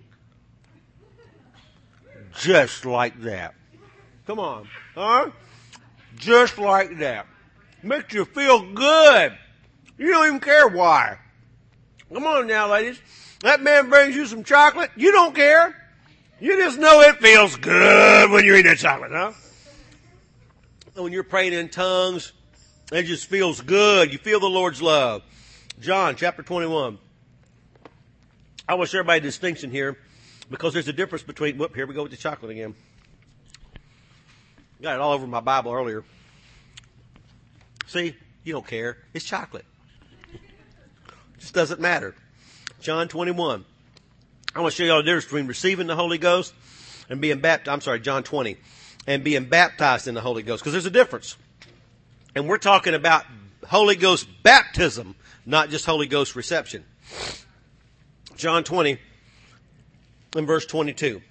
Just like that. Come on. Huh? Just like that. Makes you feel good. You don't even care why. Come on now, ladies. That man brings you some chocolate. You don't care. You just know it feels good when you eat that chocolate, huh? And when you're praying in tongues, it just feels good. You feel the Lord's love. John chapter 21. I want to share my distinction here, because there's a difference between, here we go with the chocolate again. Got it all over my Bible earlier. See, You don't care. It's chocolate. Just doesn't matter. John 21. I want to show you all the difference between receiving the Holy Ghost and being baptized. I'm sorry, John 20. And being baptized in the Holy Ghost. Because there's a difference. And we're talking about Holy Ghost baptism, not just Holy Ghost reception. John 20 and verse 22.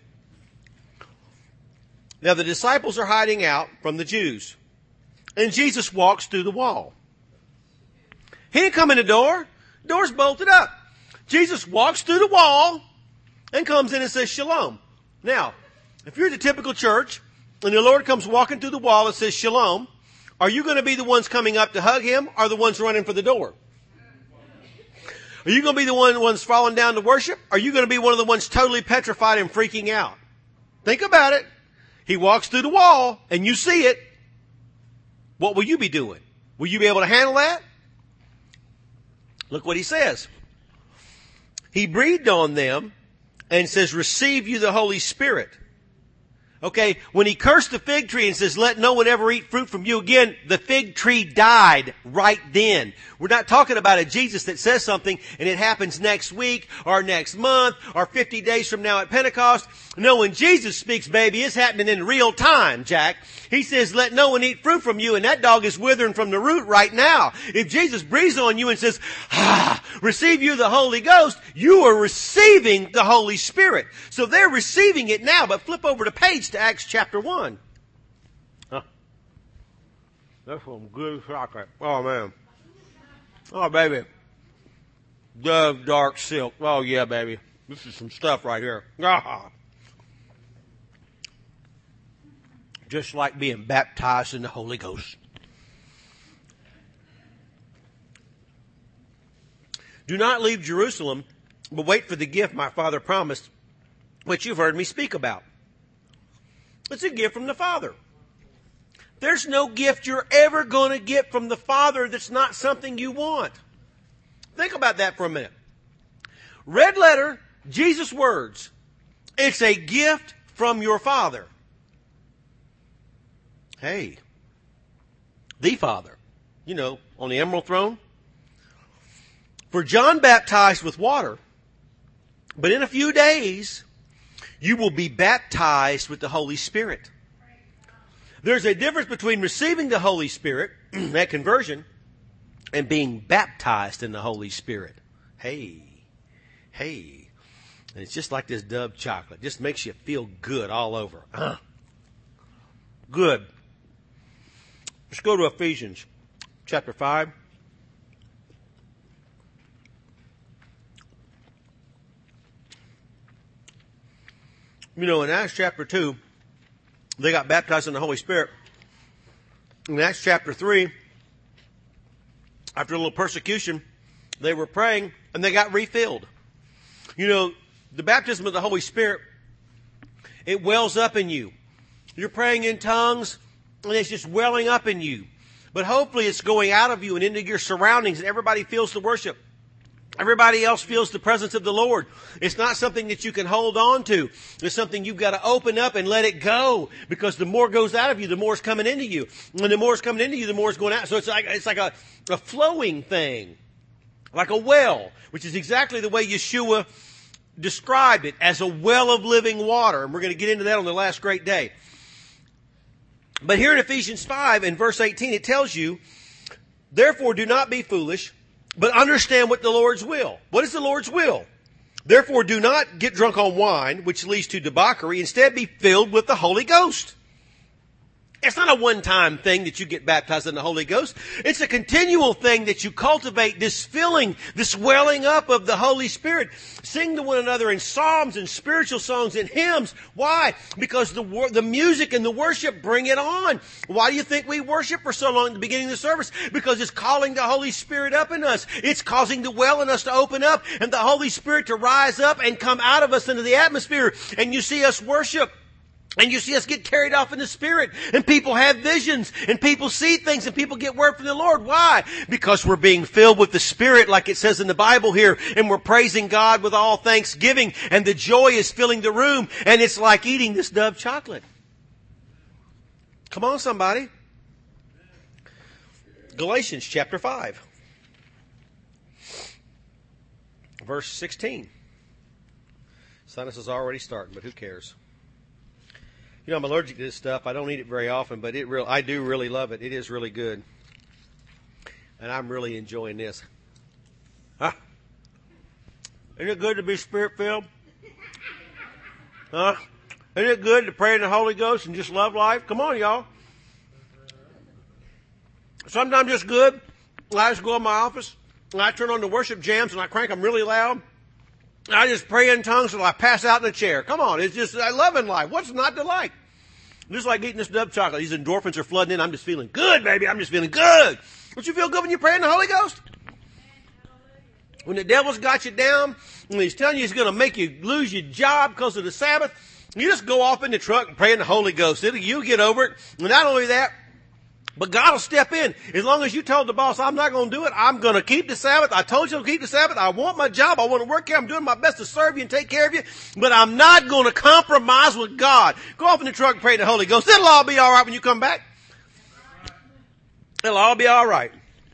Now the disciples are hiding out from the Jews. And Jesus walks through the wall. He didn't come in the door. The door's bolted up. Jesus walks through the wall and comes in and says shalom. Now, if you're at the typical church and the Lord comes walking through the wall and says shalom, are you going to be the ones coming up to hug him or the ones running for the door? Are you going to be the ones falling down to worship? Or are you going to be one of the ones totally petrified and freaking out? Think about it. He walks through the wall and you see it. What will you be doing? Will you be able to handle that? Look what he says. He breathed on them and says, receive you the Holy Spirit. Okay, when he cursed the fig tree and says, let no one ever eat fruit from you again, the fig tree died right then. We're not talking about a Jesus that says something and it happens next week or next month or 50 days from now at Pentecost. No, when Jesus speaks, baby, it's happening in real time, Jack. He says, let no one eat fruit from you, and that dog is withering from the root right now. If Jesus breathes on you and says, receive you the Holy Ghost, you are receiving the Holy Spirit. So they're receiving it now, but flip over the page to Acts chapter 1. That's some good chocolate. Oh, man. Oh, baby. Dove dark silk. Oh, yeah, baby. This is some stuff right here. Just like being baptized in the Holy Ghost. Do not leave Jerusalem, but wait for the gift my Father promised, which you've heard me speak about. It's a gift from the Father. There's no gift you're ever going to get from the Father that's not something you want. Think about that for a minute. Red letter, Jesus' words. It's a gift from your Father. Hey, the Father, you know, on the emerald throne. For John baptized with water, but in a few days, you will be baptized with the Holy Spirit. There's a difference between receiving the Holy Spirit, that conversion, and being baptized in the Holy Spirit. Hey. And it's just like this Dove chocolate. Just makes you feel good all over. Good. Let's go to Ephesians chapter 5. You know, in Acts chapter 2, they got baptized in the Holy Spirit. In Acts chapter 3, after a little persecution, they were praying and they got refilled. You know, the baptism of the Holy Spirit, it wells up in you. You're praying in tongues and it's just welling up in you. But hopefully it's going out of you and into your surroundings and everybody feels the worship. Everybody else feels the presence of the Lord. It's not something that you can hold on to. It's something you've got to open up and let it go. Because the more goes out of you, the more is coming into you. And the more is coming into you, the more is going out. So it's like a flowing thing. Like a well, which is exactly the way Yeshua described it, as a well of living water. And we're going to get into that on the last great day. But here in Ephesians 5 and verse 18, it tells you, therefore do not be foolish, but understand what the Lord's will. What is the Lord's will? Therefore do not get drunk on wine, which leads to debauchery. Instead be filled with the Holy Ghost. It's not a one-time thing that you get baptized in the Holy Ghost. It's a continual thing that you cultivate this filling, this welling up of the Holy Spirit. Sing to one another in psalms and spiritual songs and hymns. Why? Because the music and the worship bring it on. Why do you think we worship for so long at the beginning of the service? Because it's calling the Holy Spirit up in us. It's causing the well in us to open up and the Holy Spirit to rise up and come out of us into the atmosphere. And you see us worship. And you see us get carried off in the Spirit. And people have visions. And people see things. And people get word from the Lord. Why? Because we're being filled with the Spirit like it says in the Bible here. And we're praising God with all thanksgiving. And the joy is filling the room. And it's like eating this Dove chocolate. Come on, somebody. Galatians chapter 5. Verse 16. Sinus is already starting, but who cares? You know, I'm allergic to this stuff. I don't eat it very often, but I do really love it. It is really good. And I'm really enjoying this. Huh? Isn't it good to be Spirit-filled? Huh? Isn't it good to pray in the Holy Ghost and just love life? Come on, y'all. Sometimes it's good. I just go in my office and I turn on the worship jams and I crank them really loud. I just pray in tongues until I pass out in the chair. Come on, it's just, I love in life. What's not to like? Just like eating this Dove chocolate. These endorphins are flooding in. I'm just feeling good, baby. I'm just feeling good. Don't you feel good when you pray in the Holy Ghost? When the devil's got you down, and he's telling you he's going to make you lose your job because of the Sabbath, you just go off in the truck and pray in the Holy Ghost. You'll get over it. And not only that, but God will step in. As long as you told the boss, I'm not going to do it. I'm going to keep the Sabbath. I told you to keep the Sabbath. I want my job. I want to work here. I'm doing my best to serve you and take care of you. But I'm not going to compromise with God. Go off in the truck and pray in the Holy Ghost. It'll all be all right when you come back. It'll all be all right.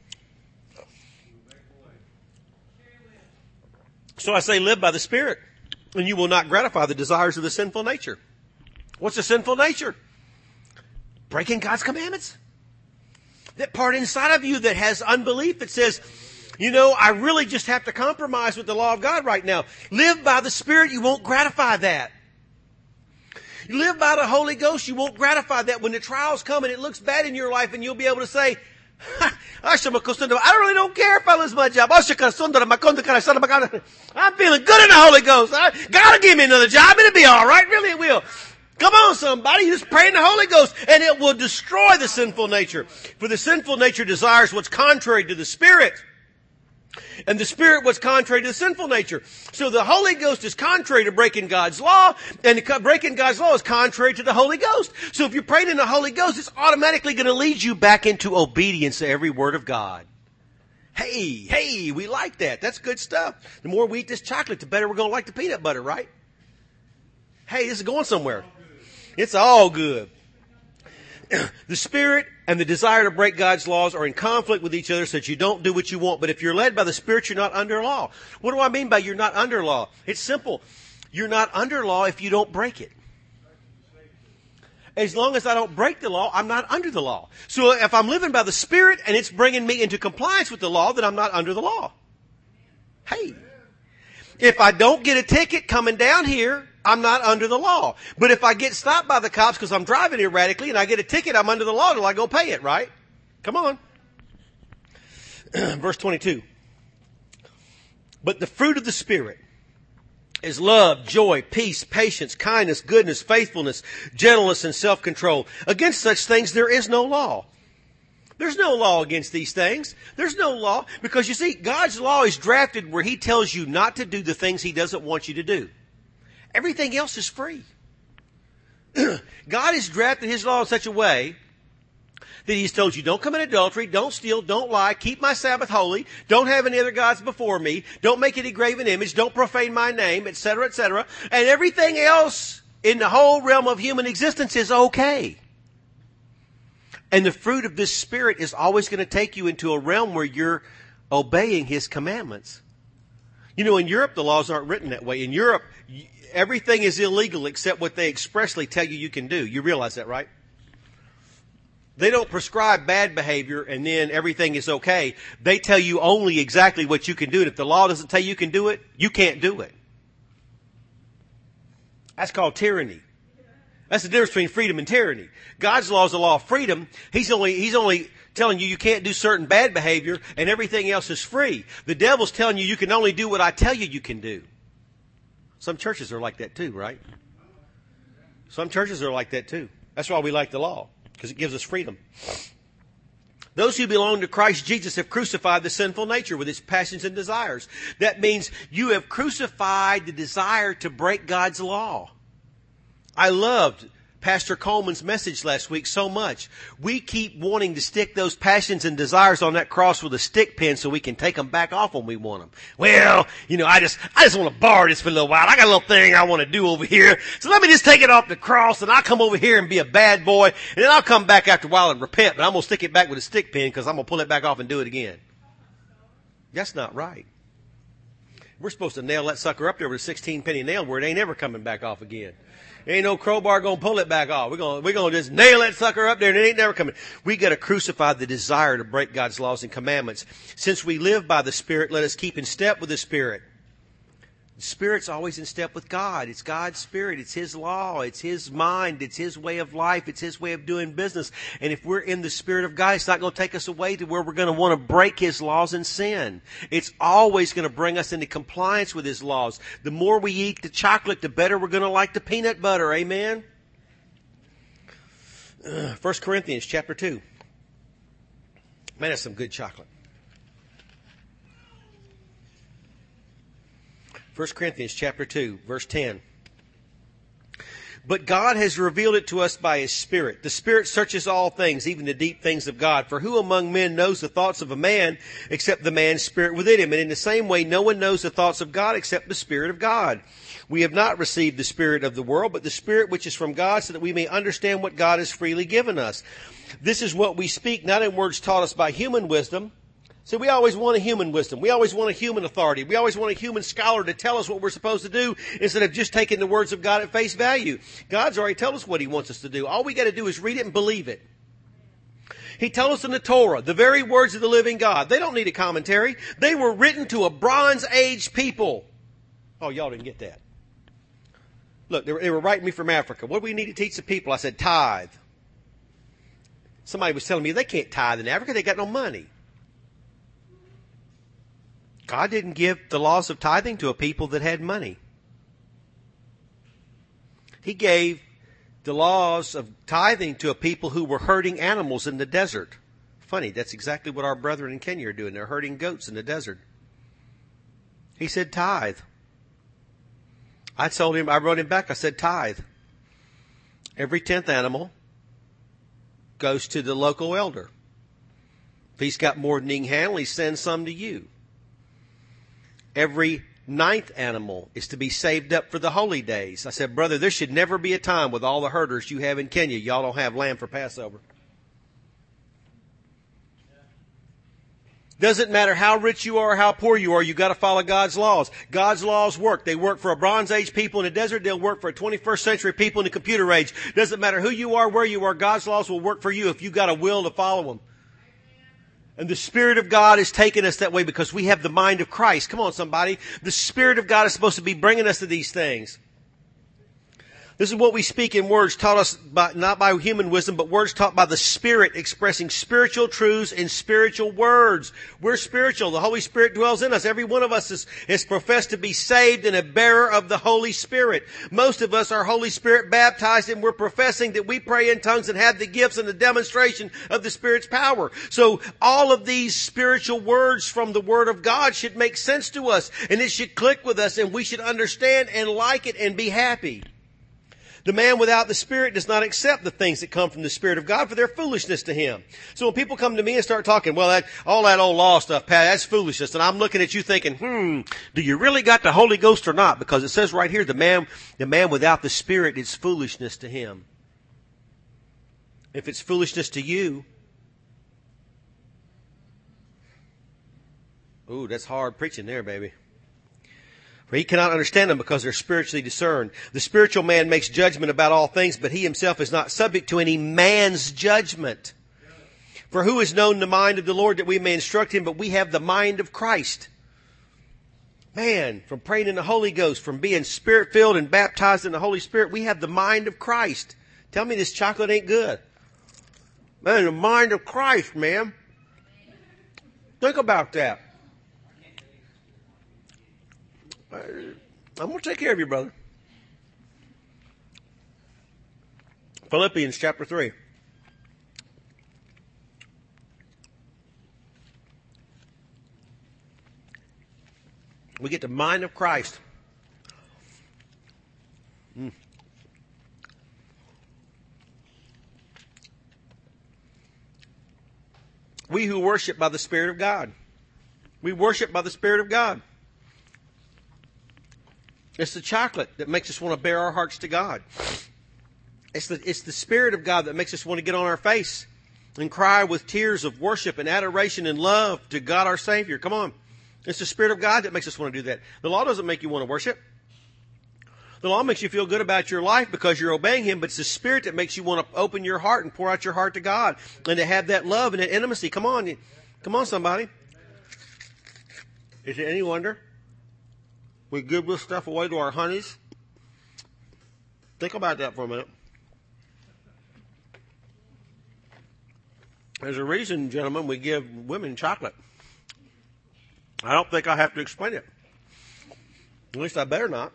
So I say live by the Spirit, and you will not gratify the desires of the sinful nature. What's the sinful nature? Breaking God's commandments. That part inside of you that has unbelief that says, you know, I really just have to compromise with the law of God right now. Live by the Spirit, you won't gratify that. You live by the Holy Ghost, you won't gratify that. When the trials come and it looks bad in your life and you'll be able to say, I really don't care if I lose my job. I'm feeling good in the Holy Ghost. God will give me another job and it'll be all right. Really it will. Come on, somebody. You just pray in the Holy Ghost and it will destroy the sinful nature. For the sinful nature desires what's contrary to the Spirit. And the Spirit what's contrary to the sinful nature. So the Holy Ghost is contrary to breaking God's law, and breaking God's law is contrary to the Holy Ghost. So if you're praying in the Holy Ghost, it's automatically going to lead you back into obedience to every word of God. Hey, we like that. That's good stuff. The more we eat this chocolate, the better we're going to like the peanut butter, right? Hey, this is going somewhere. It's all good. The Spirit and the desire to break God's laws are in conflict with each other so that you don't do what you want. But if you're led by the Spirit, you're not under law. What do I mean by you're not under law? It's simple. You're not under law if you don't break it. As long as I don't break the law, I'm not under the law. So if I'm living by the Spirit and it's bringing me into compliance with the law, then I'm not under the law. Hey. If I don't get a ticket coming down here, I'm not under the law. But if I get stopped by the cops because I'm driving erratically and I get a ticket, I'm under the law till I go pay it, right? Come on. Verse 22. But the fruit of the Spirit is love, joy, peace, patience, kindness, goodness, faithfulness, gentleness, and self-control. Against such things there is no law. There's no law against these things. There's no law because you see, God's law is drafted where He tells you not to do the things He doesn't want you to do. Everything else is free. God has drafted His law in such a way that He's told you don't commit adultery, don't steal, don't lie, keep my Sabbath holy, don't have any other gods before me, don't make any graven image, don't profane my name, etc., etc. And everything else in the whole realm of human existence is okay. And the fruit of this Spirit is always going to take you into a realm where you're obeying His commandments. You know, in Europe, the laws aren't written that way. In Europe, everything is illegal except what they expressly tell you can do. You realize that, right? They don't prescribe bad behavior and then everything is okay. They tell you only exactly what you can do. And if the law doesn't tell you can do it, you can't do it. That's called tyranny. That's the difference between freedom and tyranny. God's law is the law of freedom. He's only telling you can't do certain bad behavior and everything else is free. The devil's telling you can only do what I tell you can do. Some churches are like that too, right? Some churches are like that too. That's why we like the law, because it gives us freedom. Those who belong to Christ Jesus have crucified the sinful nature with its passions and desires. That means you have crucified the desire to break God's law. I loved Pastor Coleman's message last week so much. We keep wanting to stick those passions and desires on that cross with a stick pin so we can take them back off when we want them. Well, I just want to borrow this for a little while. I got a little thing I want to do over here. So let me just take it off the cross and I'll come over here and be a bad boy. And then I'll come back after a while and repent, but I'm going to stick it back with a stick pin because I'm going to pull it back off and do it again. That's not right. We're supposed to nail that sucker up there with a 16-penny nail where it ain't ever coming back off again. Ain't no crowbar gonna pull it back off. We're gonna just nail that sucker up there and it ain't never coming. We gotta crucify the desire to break God's laws and commandments. Since we live by the Spirit, let us keep in step with the Spirit. The Spirit's always in step with God. It's God's Spirit. It's His law. It's His mind. It's His way of life. It's His way of doing business. And if we're in the Spirit of God, it's not going to take us away to where we're going to want to break His laws and sin. It's always going to bring us into compliance with His laws. The more we eat the chocolate, the better we're going to like the peanut butter. Amen? 1 Corinthians chapter 2. Man, that's some good chocolate. 1 Corinthians chapter 2, verse 10. But God has revealed it to us by His Spirit. The Spirit searches all things, even the deep things of God. For who among men knows the thoughts of a man except the man's spirit within him? And in the same way, no one knows the thoughts of God except the Spirit of God. We have not received the spirit of the world, but the Spirit which is from God, so that we may understand what God has freely given us. This is what we speak, not in words taught us by human wisdom. So we always want a human wisdom. We always want a human authority. We always want a human scholar to tell us what we're supposed to do instead of just taking the words of God at face value. God's already told us what He wants us to do. All we got to do is read it and believe it. He told us in the Torah, the very words of the living God. They don't need a commentary. They were written to a Bronze Age people. Oh, y'all didn't get that. Look, they were writing me from Africa. What do we need to teach the people? I said, tithe. Somebody was telling me they can't tithe in Africa. They got no money. God didn't give the laws of tithing to a people that had money. He gave the laws of tithing to a people who were herding animals in the desert. Funny, that's exactly what our brethren in Kenya are doing. They're herding goats in the desert. He said tithe. I wrote him back, I said tithe. Every 10th animal goes to the local elder. If he's got more than he can handle, he sends some to you. Every 9th animal is to be saved up for the holy days. I said, brother, there should never be a time with all the herders you have in Kenya, y'all don't have lamb for Passover. Doesn't matter how rich you are or how poor you are, you got to follow God's laws. God's laws work. They work for a Bronze Age people in the desert. They'll work for a 21st century people in the computer age. Doesn't matter who you are, where you are, God's laws will work for you if you got a will to follow them. And the Spirit of God is taking us that way because we have the mind of Christ. Come on, somebody. The Spirit of God is supposed to be bringing us to these things. This is what we speak in words taught us not by human wisdom, but words taught by the Spirit, expressing spiritual truths in spiritual words. We're spiritual. The Holy Spirit dwells in us. Every one of us is professed to be saved and a bearer of the Holy Spirit. Most of us are Holy Spirit baptized, and we're professing that we pray in tongues and have the gifts and the demonstration of the Spirit's power. So all of these spiritual words from the Word of God should make sense to us, and it should click with us, and we should understand and like it and be happy. The man without the Spirit does not accept the things that come from the Spirit of God, for they're foolishness to him. So when people come to me and start talking, well, all that old law stuff, Pat, that's foolishness. And I'm looking at you thinking, do you really got the Holy Ghost or not? Because it says right here, the man without the Spirit is foolishness to him. If it's foolishness to you, ooh, that's hard preaching there, baby. For he cannot understand them because they're spiritually discerned. The spiritual man makes judgment about all things, but he himself is not subject to any man's judgment. For who has known the mind of the Lord that we may instruct him? But we have the mind of Christ. Man, from praying in the Holy Ghost, from being Spirit-filled and baptized in the Holy Spirit, we have the mind of Christ. Tell me this chocolate ain't good. Man, the mind of Christ, man. Think about that. I'm going to take care of you, brother. Philippians chapter 3. We get the mind of Christ. We who worship by the Spirit of God. We worship by the Spirit of God. It's the chocolate that makes us want to bare our hearts to God. It's the Spirit of God that makes us want to get on our face and cry with tears of worship and adoration and love to God our Savior. Come on. It's the Spirit of God that makes us want to do that. The law doesn't make you want to worship. The law makes you feel good about your life because you're obeying Him, but it's the Spirit that makes you want to open your heart and pour out your heart to God and to have that love and that intimacy. Come on. Come on, somebody. Is it any wonder we give this stuff away to our honeys? Think about that for a minute. There's a reason, gentlemen, we give women chocolate. I don't think I have to explain it. At least I better not.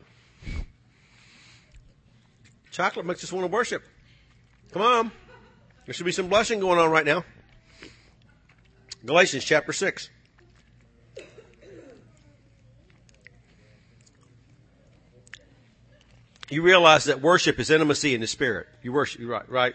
Chocolate makes us want to worship. Come on. There should be some blushing going on right now. Galatians chapter 6. You realize that worship is intimacy in the Spirit. You worship, right?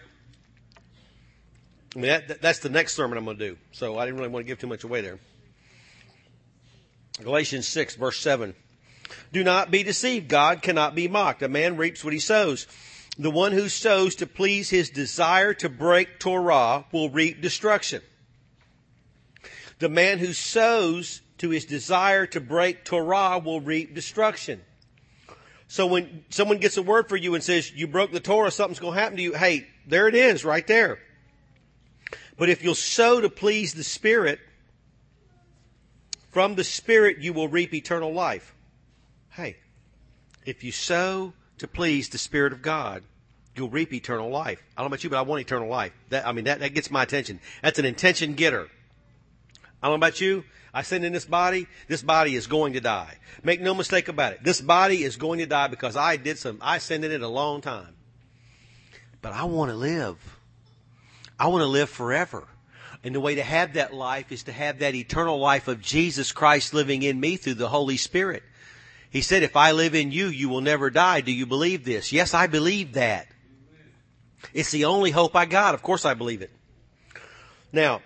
I mean, that's the next sermon I'm going to do. So I didn't really want to give too much away there. Galatians 6, verse 7. Do not be deceived. God cannot be mocked. A man reaps what he sows. The one who sows to please his desire to break Torah will reap destruction. The man who sows to his desire to break Torah will reap destruction. So when someone gets a word for you and says, you broke the Torah, something's going to happen to you. Hey, there it is right there. But if you'll sow to please the Spirit, from the Spirit you will reap eternal life. Hey, if you sow to please the Spirit of God, you'll reap eternal life. I don't know about you, but I want eternal life. That gets my attention. That's an intention getter. I don't know about you. I sin in this body is going to die. Make no mistake about it. This body is going to die because I sinned in it a long time. But I want to live. I want to live forever. And the way to have that life is to have that eternal life of Jesus Christ living in me through the Holy Spirit. He said, if I live in you, you will never die. Do you believe this? Yes, I believe that. It's the only hope I got. Of course I believe it. Now,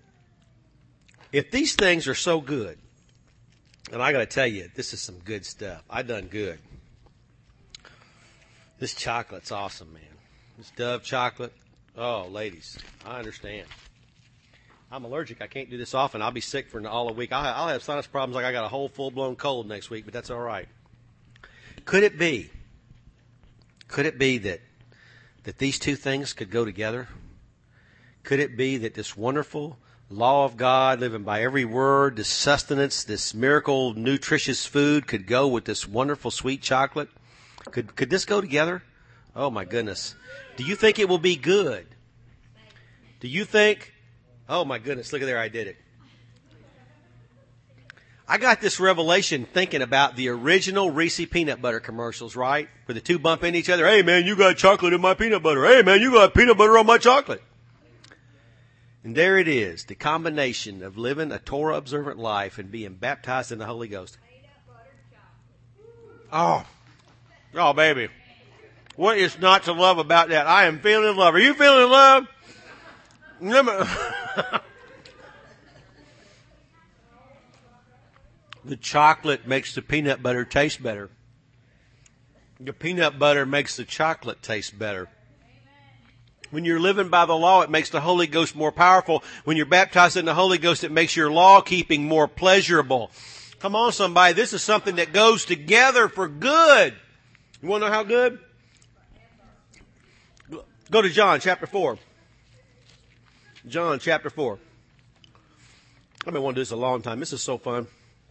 if these things are so good, and I got to tell you, this is some good stuff. I done good. This chocolate's awesome, man. This Dove chocolate. Oh, ladies, I understand. I'm allergic. I can't do this often. I'll be sick for all a week. I'll have sinus problems like I got a whole full-blown cold next week, but that's all right. Could it be that these two things could go together? Could it be that this wonderful law of God, living by every word, this sustenance, this miracle, nutritious food could go with this wonderful sweet chocolate? Could this go together? Oh my goodness. Do you think it will be good? Do you think, oh my goodness, look at there, I did it. I got this revelation thinking about the original Reese peanut butter commercials, right? Where the two bump into each other. Hey man, you got chocolate in my peanut butter. Hey man, you got peanut butter on my chocolate. And there it is, the combination of living a Torah observant life and being baptized in the Holy Ghost. Oh, baby. What is not to love about that? I am feeling love. Are you feeling love? The chocolate makes the peanut butter taste better. The peanut butter makes the chocolate taste better. When you're living by the law, it makes the Holy Ghost more powerful. When you're baptized in the Holy Ghost, it makes your law keeping more pleasurable. Come on, somebody. This is something that goes together for good. You want to know how good? Go to John chapter 4. John chapter 4. I've been wanting to do this a long time. This is so fun.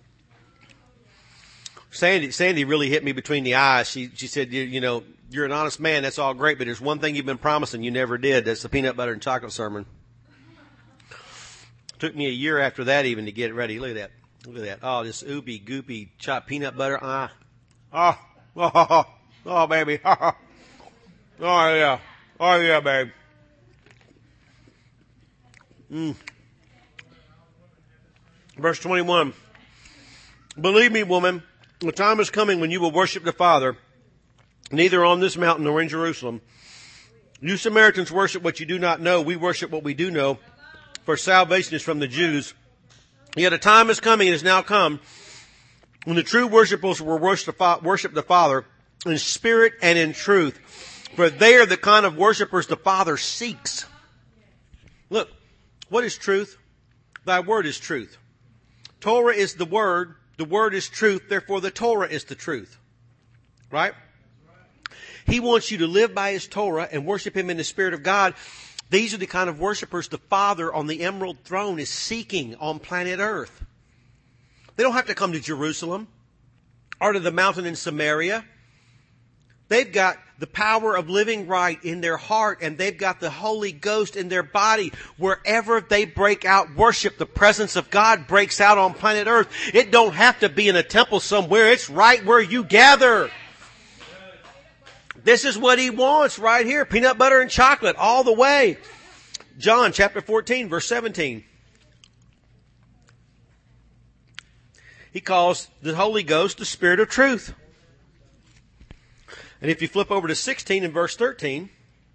Sandy really hit me between the eyes. She said, you know, you're an honest man. That's all great. But there's one thing you've been promising you never did. That's the peanut butter and chocolate sermon. Took me a year after that even to get it ready. Look at that. Look at that. Oh, this oopy goopy chopped peanut butter. Oh, baby. Oh, yeah. Oh, yeah, babe. Verse 21. Believe me, woman, the time is coming when you will worship the Father, neither on this mountain nor in Jerusalem. You Samaritans worship what you do not know. We worship what we do know, for salvation is from the Jews. Yet a time is coming and is now come when the true worshipers will worship the Father in spirit and in truth. For they are the kind of worshipers the Father seeks. Look, what is truth? Thy word is truth. Torah is the word is truth, therefore the Torah is the truth. Right? He wants you to live by His Torah and worship Him in the Spirit of God. These are the kind of worshipers the Father on the emerald throne is seeking on planet Earth. They don't have to come to Jerusalem or to the mountain in Samaria. They've got the power of living right in their heart, and they've got the Holy Ghost in their body. Wherever they break out worship, the presence of God breaks out on planet Earth. It don't have to be in a temple somewhere. It's right where you gather. This is what He wants right here. Peanut butter and chocolate all the way. John chapter 14, verse 17. He calls the Holy Ghost the Spirit of truth. And if you flip over to 16 and verse 13,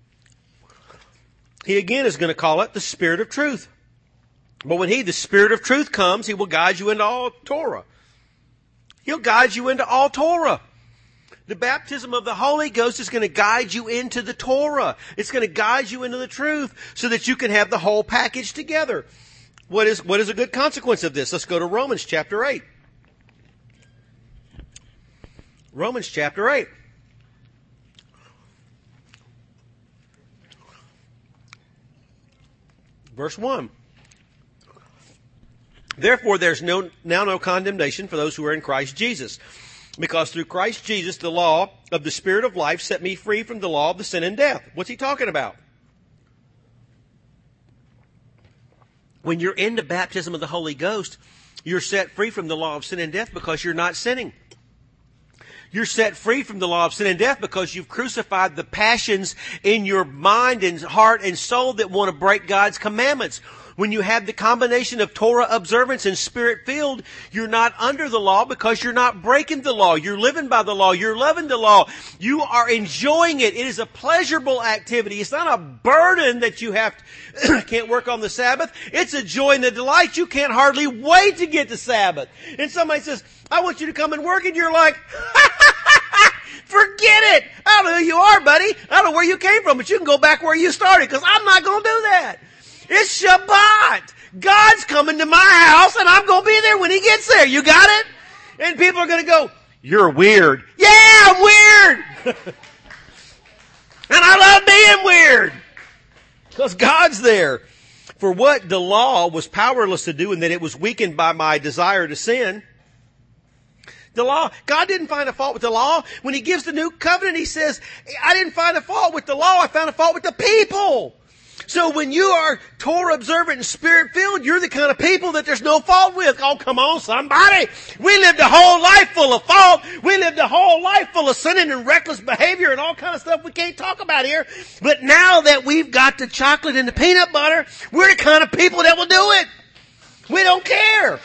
He again is going to call it the Spirit of truth. But when He, the Spirit of truth, comes, He will guide you into all Torah. He'll guide you into all Torah. The baptism of the Holy Ghost is going to guide you into the Torah. It's going to guide you into the truth so that you can have the whole package together. What is a good consequence of this? Let's go to Romans chapter 8. Romans chapter 8. Verse 1. Therefore, there's now no condemnation for those who are in Christ Jesus. Because through Christ Jesus, the law of the Spirit of life set me free from the law of the sin and death. What's he talking about? When you're in the baptism of the Holy Ghost, you're set free from the law of sin and death because you're not sinning. You're set free from the law of sin and death because you've crucified the passions in your mind and heart and soul that want to break God's commandments. When you have the combination of Torah observance and Spirit-filled, you're not under the law because you're not breaking the law. You're living by the law. You're loving the law. You are enjoying it. It is a pleasurable activity. It's not a burden that you have to, can't work on the Sabbath. It's a joy and a delight. You can't hardly wait to get to Sabbath. And somebody says, I want you to come and work, and you're like, forget it. I don't know who you are, buddy. I don't know where you came from, but you can go back where you started because I'm not going to do that. It's Shabbat. God's coming to my house and I'm going to be there when He gets there. You got it? And people are going to go, you're weird. Yeah, I'm weird. And I love being weird. Because God's there. For what the law was powerless to do and that it was weakened by my desire to sin. The law, God didn't find a fault with the law. When He gives the new covenant, He says, I didn't find a fault with the law. I found a fault with the people. So when you are Torah observant and Spirit-filled, you're the kind of people that there's no fault with. Oh, come on, somebody. We lived a whole life full of fault. We lived a whole life full of sinning and reckless behavior and all kind of stuff we can't talk about here. But now that we've got the chocolate and the peanut butter, we're the kind of people that will do it. We don't care.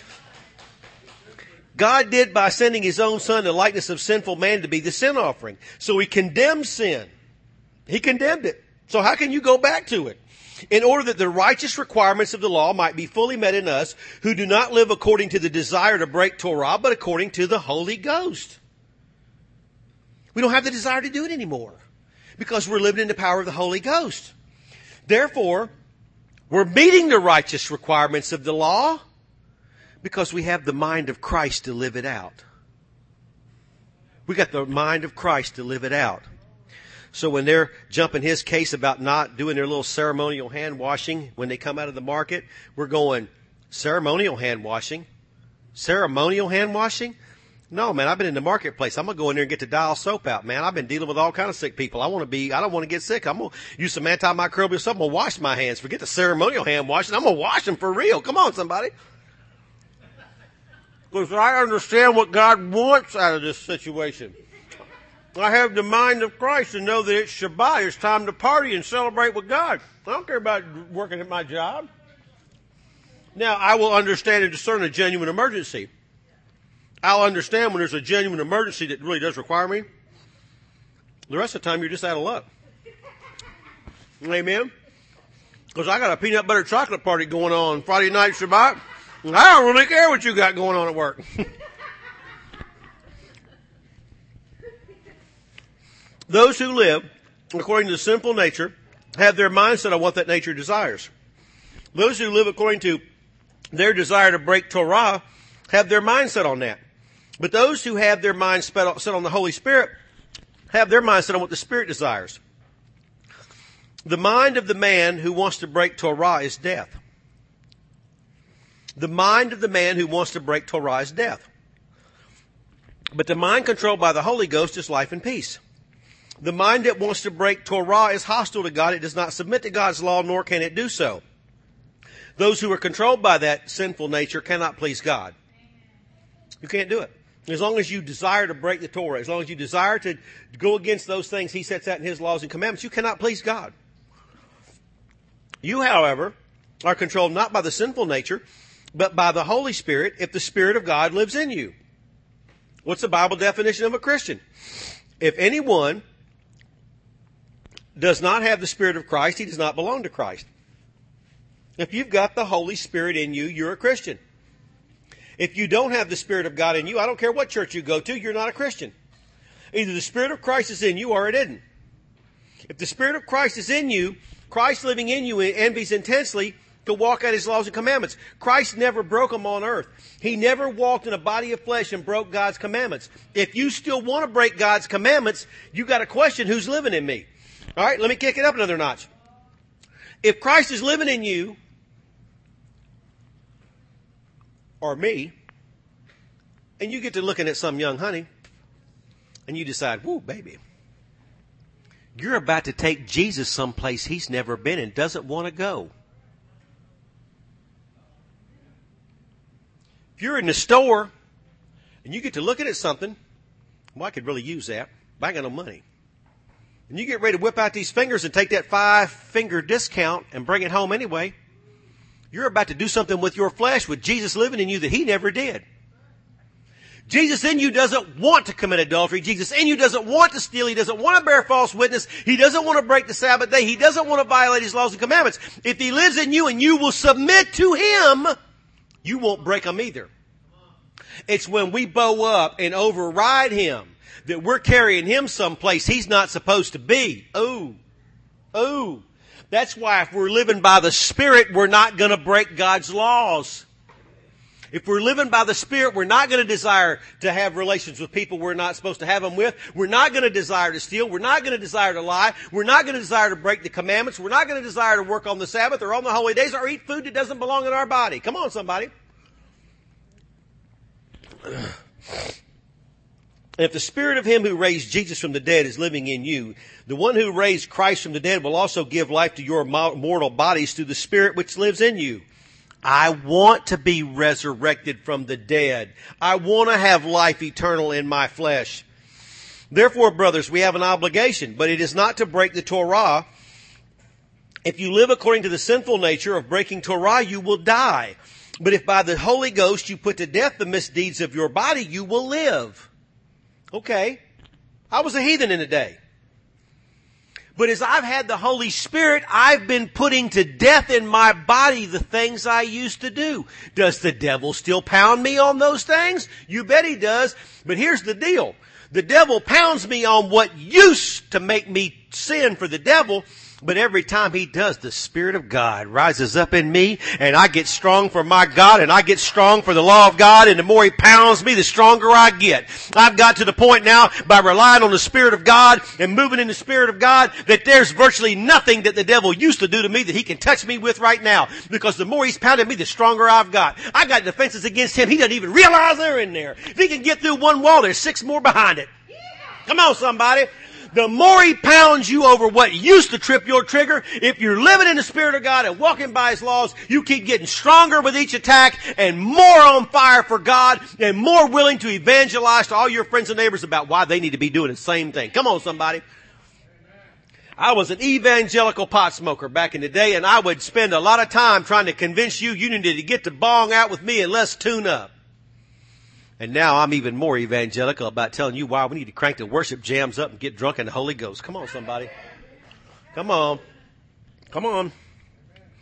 God did by sending His own Son in the likeness of sinful man to be the sin offering. So He condemned sin. He condemned it. So how can you go back to it? In order that the righteous requirements of the law might be fully met in us, who do not live according to the desire to break Torah, but according to the Holy Ghost. We don't have the desire to do it anymore because we're living in the power of the Holy Ghost. Therefore, we're meeting the righteous requirements of the law because we have the mind of Christ to live it out. We got the mind of Christ to live it out. So when they're jumping His case about not doing their little ceremonial hand washing when they come out of the market, we're going, ceremonial hand washing? Ceremonial hand washing? No, man, I've been in the marketplace. I'm going to go in there and get the Dial soap out, man. I've been dealing with all kind of sick people. I don't want to get sick. I'm going to use some antimicrobial stuff. I'm going to wash my hands. Forget the ceremonial hand washing. I'm going to wash them for real. Come on, somebody. Because I understand what God wants out of this situation. I have the mind of Christ to know that it's Shabbat. It's time to party and celebrate with God. I don't care about working at my job. Now, I will understand and discern a genuine emergency. I'll understand when there's a genuine emergency that really does require me. The rest of the time, you're just out of luck. Amen? Because I got a peanut butter chocolate party going on Friday night Shabbat. And I don't really care what you got going on at work. Those who live according to the sinful nature have their mindset on what that nature desires. Those who live according to their desire to break Torah have their mindset on that. But those who have their mind set on the Holy Spirit have their mindset on what the Spirit desires. The mind of the man who wants to break Torah is death. The mind of the man who wants to break Torah is death. But the mind controlled by the Holy Ghost is life and peace. The mind that wants to break Torah is hostile to God. It does not submit to God's law, nor can it do so. Those who are controlled by that sinful nature cannot please God. You can't do it. As long as you desire to break the Torah, as long as you desire to go against those things He sets out in His laws and commandments, you cannot please God. You, however, are controlled not by the sinful nature, but by the Holy Spirit if the Spirit of God lives in you. What's the Bible definition of a Christian? If anyone does not have the Spirit of Christ, he does not belong to Christ. If you've got the Holy Spirit in you, you're a Christian. If you don't have the Spirit of God in you, I don't care what church you go to, you're not a Christian. Either the Spirit of Christ is in you or it isn't. If the Spirit of Christ is in you, Christ living in you envies intensely to walk out His laws and commandments. Christ never broke them on earth. He never walked in a body of flesh and broke God's commandments. If you still want to break God's commandments, you got to question who's living in me. All right, let me kick it up another notch. If Christ is living in you, or me, and you get to looking at some young honey, and you decide, whoo, baby, you're about to take Jesus someplace He's never been and doesn't want to go. If you're in the store, and you get to looking at something, well, I could really use that, but I ain't got no money. And you get ready to whip out these fingers and take that 5-finger discount and bring it home anyway. You're about to do something with your flesh with Jesus living in you that He never did. Jesus in you doesn't want to commit adultery. Jesus in you doesn't want to steal. He doesn't want to bear false witness. He doesn't want to break the Sabbath day. He doesn't want to violate His laws and commandments. If He lives in you and you will submit to Him, you won't break them either. It's when we bow up and override Him that we're carrying Him someplace He's not supposed to be. Oh. That's why if we're living by the Spirit, we're not going to break God's laws. If we're living by the Spirit, we're not going to desire to have relations with people we're not supposed to have them with. We're not going to desire to steal. We're not going to desire to lie. We're not going to desire to break the commandments. We're not going to desire to work on the Sabbath or on the holy days or eat food that doesn't belong in our body. Come on, somebody. If the Spirit of Him who raised Jesus from the dead is living in you, the one who raised Christ from the dead will also give life to your mortal bodies through the Spirit which lives in you. I want to be resurrected from the dead. I want to have life eternal in my flesh. Therefore, brothers, we have an obligation, but it is not to break the Torah. If you live according to the sinful nature of breaking Torah, you will die. But if by the Holy Ghost you put to death the misdeeds of your body, you will live. Okay, I was a heathen in a day. But as I've had the Holy Spirit, I've been putting to death in my body the things I used to do. Does the devil still pound me on those things? You bet he does. But here's the deal. The devil pounds me on what used to make me sin for the devil. But every time he does, the Spirit of God rises up in me and I get strong for my God and I get strong for the law of God. And the more he pounds me, the stronger I get. I've got to the point now by relying on the Spirit of God and moving in the Spirit of God that there's virtually nothing that the devil used to do to me that he can touch me with right now. Because the more he's pounding me, the stronger I've got. I got defenses against him. He doesn't even realize they're in there. If he can get through one wall, there's 6 more behind it. Come on, somebody. The more he pounds you over what used to trip your trigger, if you're living in the Spirit of God and walking by His laws, you keep getting stronger with each attack and more on fire for God and more willing to evangelize to all your friends and neighbors about why they need to be doing the same thing. Come on, somebody. I was an evangelical pot smoker back in the day, and I would spend a lot of time trying to convince you needed to get the bong out with me and let's tune up. And now I'm even more evangelical about telling you why we need to crank the worship jams up and get drunk in the Holy Ghost. Come on, somebody. Come on. Come on.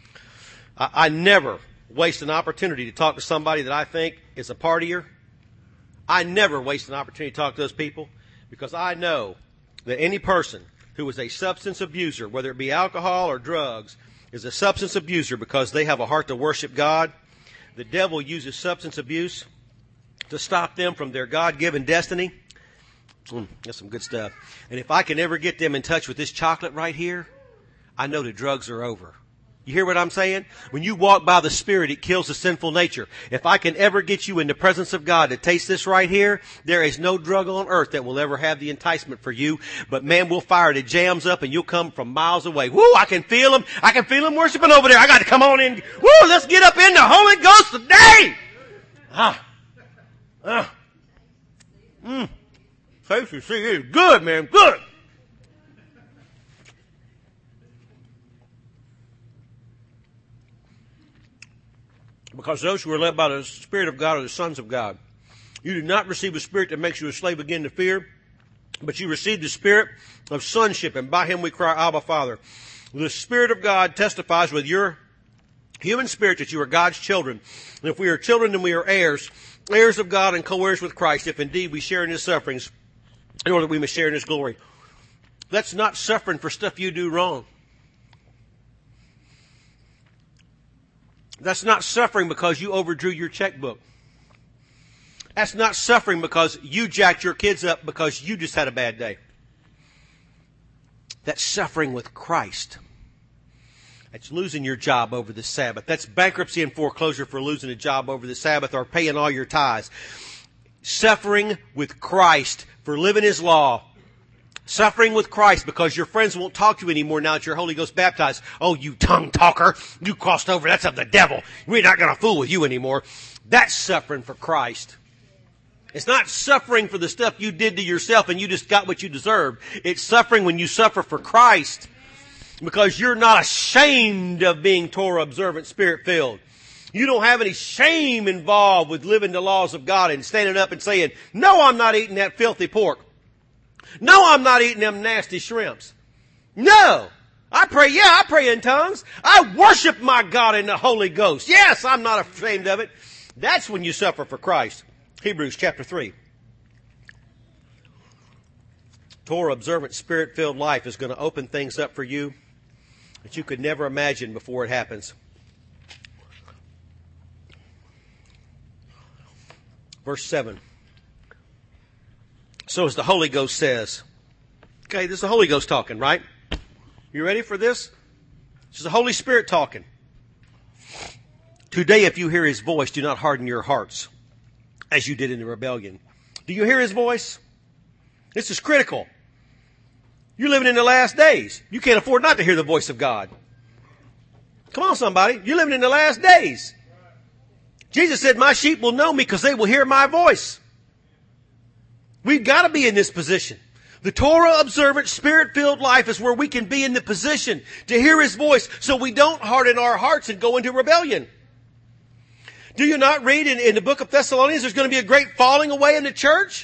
I never waste an opportunity to talk to somebody that I think is a partier. I never waste an opportunity to talk to those people because I know that any person who is a substance abuser, whether it be alcohol or drugs, is a substance abuser because they have a heart to worship God. The devil uses substance abuse to stop them from their God-given destiny. That's some good stuff. And if I can ever get them in touch with this chocolate right here, I know the drugs are over. You hear what I'm saying? When you walk by the Spirit, it kills the sinful nature. If I can ever get you in the presence of God to taste this right here, there is no drug on earth that will ever have the enticement for you. But man, we'll fire the jams up and you'll come from miles away. Woo, I can feel them. I can feel them worshiping over there. I got to come on in. Woo, let's get up in the Holy Ghost today. Taste and see, it's good, man, good. Because those who are led by the Spirit of God are the sons of God. You do not receive a spirit that makes you a slave again to fear, but you receive the Spirit of sonship, and by him we cry, Abba, Father. The Spirit of God testifies with your human spirit that you are God's children. And if we are children, then we are heirs, heirs of God and co-heirs with Christ, if indeed we share in his sufferings, in order that we may share in his glory. That's not suffering for stuff you do wrong. That's not suffering because you overdrew your checkbook. That's not suffering because you jacked your kids up because you just had a bad day. That's suffering with Christ. That's losing your job over the Sabbath. That's bankruptcy and foreclosure for losing a job over the Sabbath or paying all your tithes. Suffering with Christ for living his law. Suffering with Christ because your friends won't talk to you anymore now that you're Holy Ghost baptized. Oh, you tongue talker. You crossed over. That's of the devil. We're not going to fool with you anymore. That's suffering for Christ. It's not suffering for the stuff you did to yourself and you just got what you deserved. It's suffering when you suffer for Christ because you're not ashamed of being Torah observant, Spirit filled. You don't have any shame involved with living the laws of God and standing up and saying, no, I'm not eating that filthy pork. No, I'm not eating them nasty shrimps. No. I pray in tongues. I worship my God in the Holy Ghost. Yes, I'm not ashamed of it. That's when you suffer for Christ. Hebrews chapter 3. Torah observant, Spirit-filled life is going to open things up for you that you could never imagine before it happens. Verse 7. So as the Holy Ghost says, okay, this is the Holy Ghost talking, right? You ready for this? This is the Holy Spirit talking. Today, if you hear his voice, do not harden your hearts as you did in the rebellion. Do you hear his voice? This is critical. You're living in the last days. You can't afford not to hear the voice of God. Come on, somebody. You're living in the last days. Jesus said, my sheep will know me because they will hear my voice. We've got to be in this position. The Torah observant, Spirit-filled life is where we can be in the position to hear his voice so we don't harden our hearts and go into rebellion. Do you not read in the book of Thessalonians there's going to be a great falling away in the church?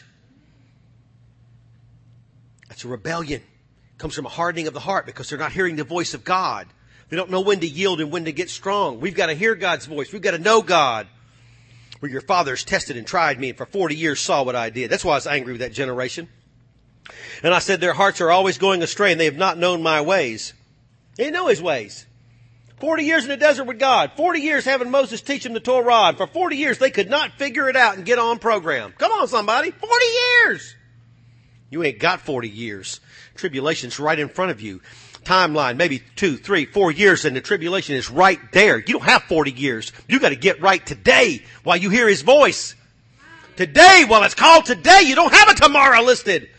That's a rebellion. It comes from a hardening of the heart because they're not hearing the voice of God. They don't know when to yield and when to get strong. We've got to hear God's voice. We've got to know God. Where your fathers tested and tried me and for 40 years saw what I did. That's why I was angry with that generation. And I said, their hearts are always going astray and they have not known my ways. They didn't know his ways. 40 years in the desert with God. 40 years having Moses teach them the Torah. And for 40 years they could not figure it out and get on program. Come on, somebody. 40 years. You ain't got 40 years. Tribulation's right in front of you. Timeline, maybe 2, 3, 4 years, and the tribulation is right there. You don't have 40 years. You got to get right today while you hear his voice. Today, while it's called today, you don't have a tomorrow listed.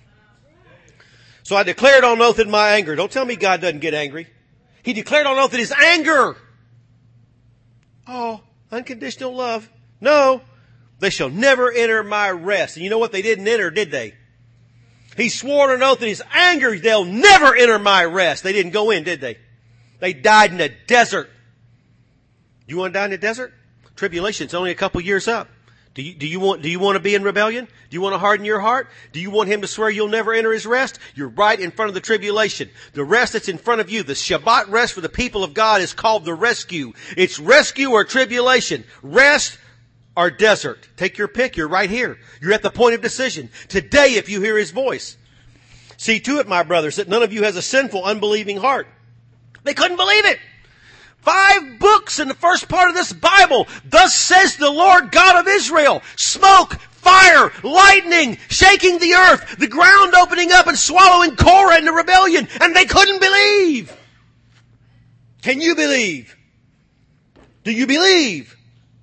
So I declared on oath in my anger. Don't tell me God doesn't get angry. He declared on oath in his anger. Oh, unconditional love. No, they shall never enter my rest. And you know what? They didn't enter, did they? He swore on an oath in his anger, they'll never enter my rest. They didn't go in, did they? They died in the desert. You want to die in the desert? Tribulation's only a couple years up. Do you want to be in rebellion? Do you want to harden your heart? Do you want him to swear you'll never enter his rest? You're right in front of the tribulation. The rest that's in front of you, the Shabbat rest for the people of God, is called the rescue. It's rescue or tribulation. Rest or desert. Take your pick. You're right here. You're at the point of decision. Today, if you hear his voice. See to it, my brothers, that none of you has a sinful, unbelieving heart. They couldn't believe it. 5 books in the first part of this Bible. Thus says the Lord God of Israel. Smoke, fire, lightning, shaking the earth, the ground opening up and swallowing Korah in the rebellion. And they couldn't believe. Can you believe? Do you believe?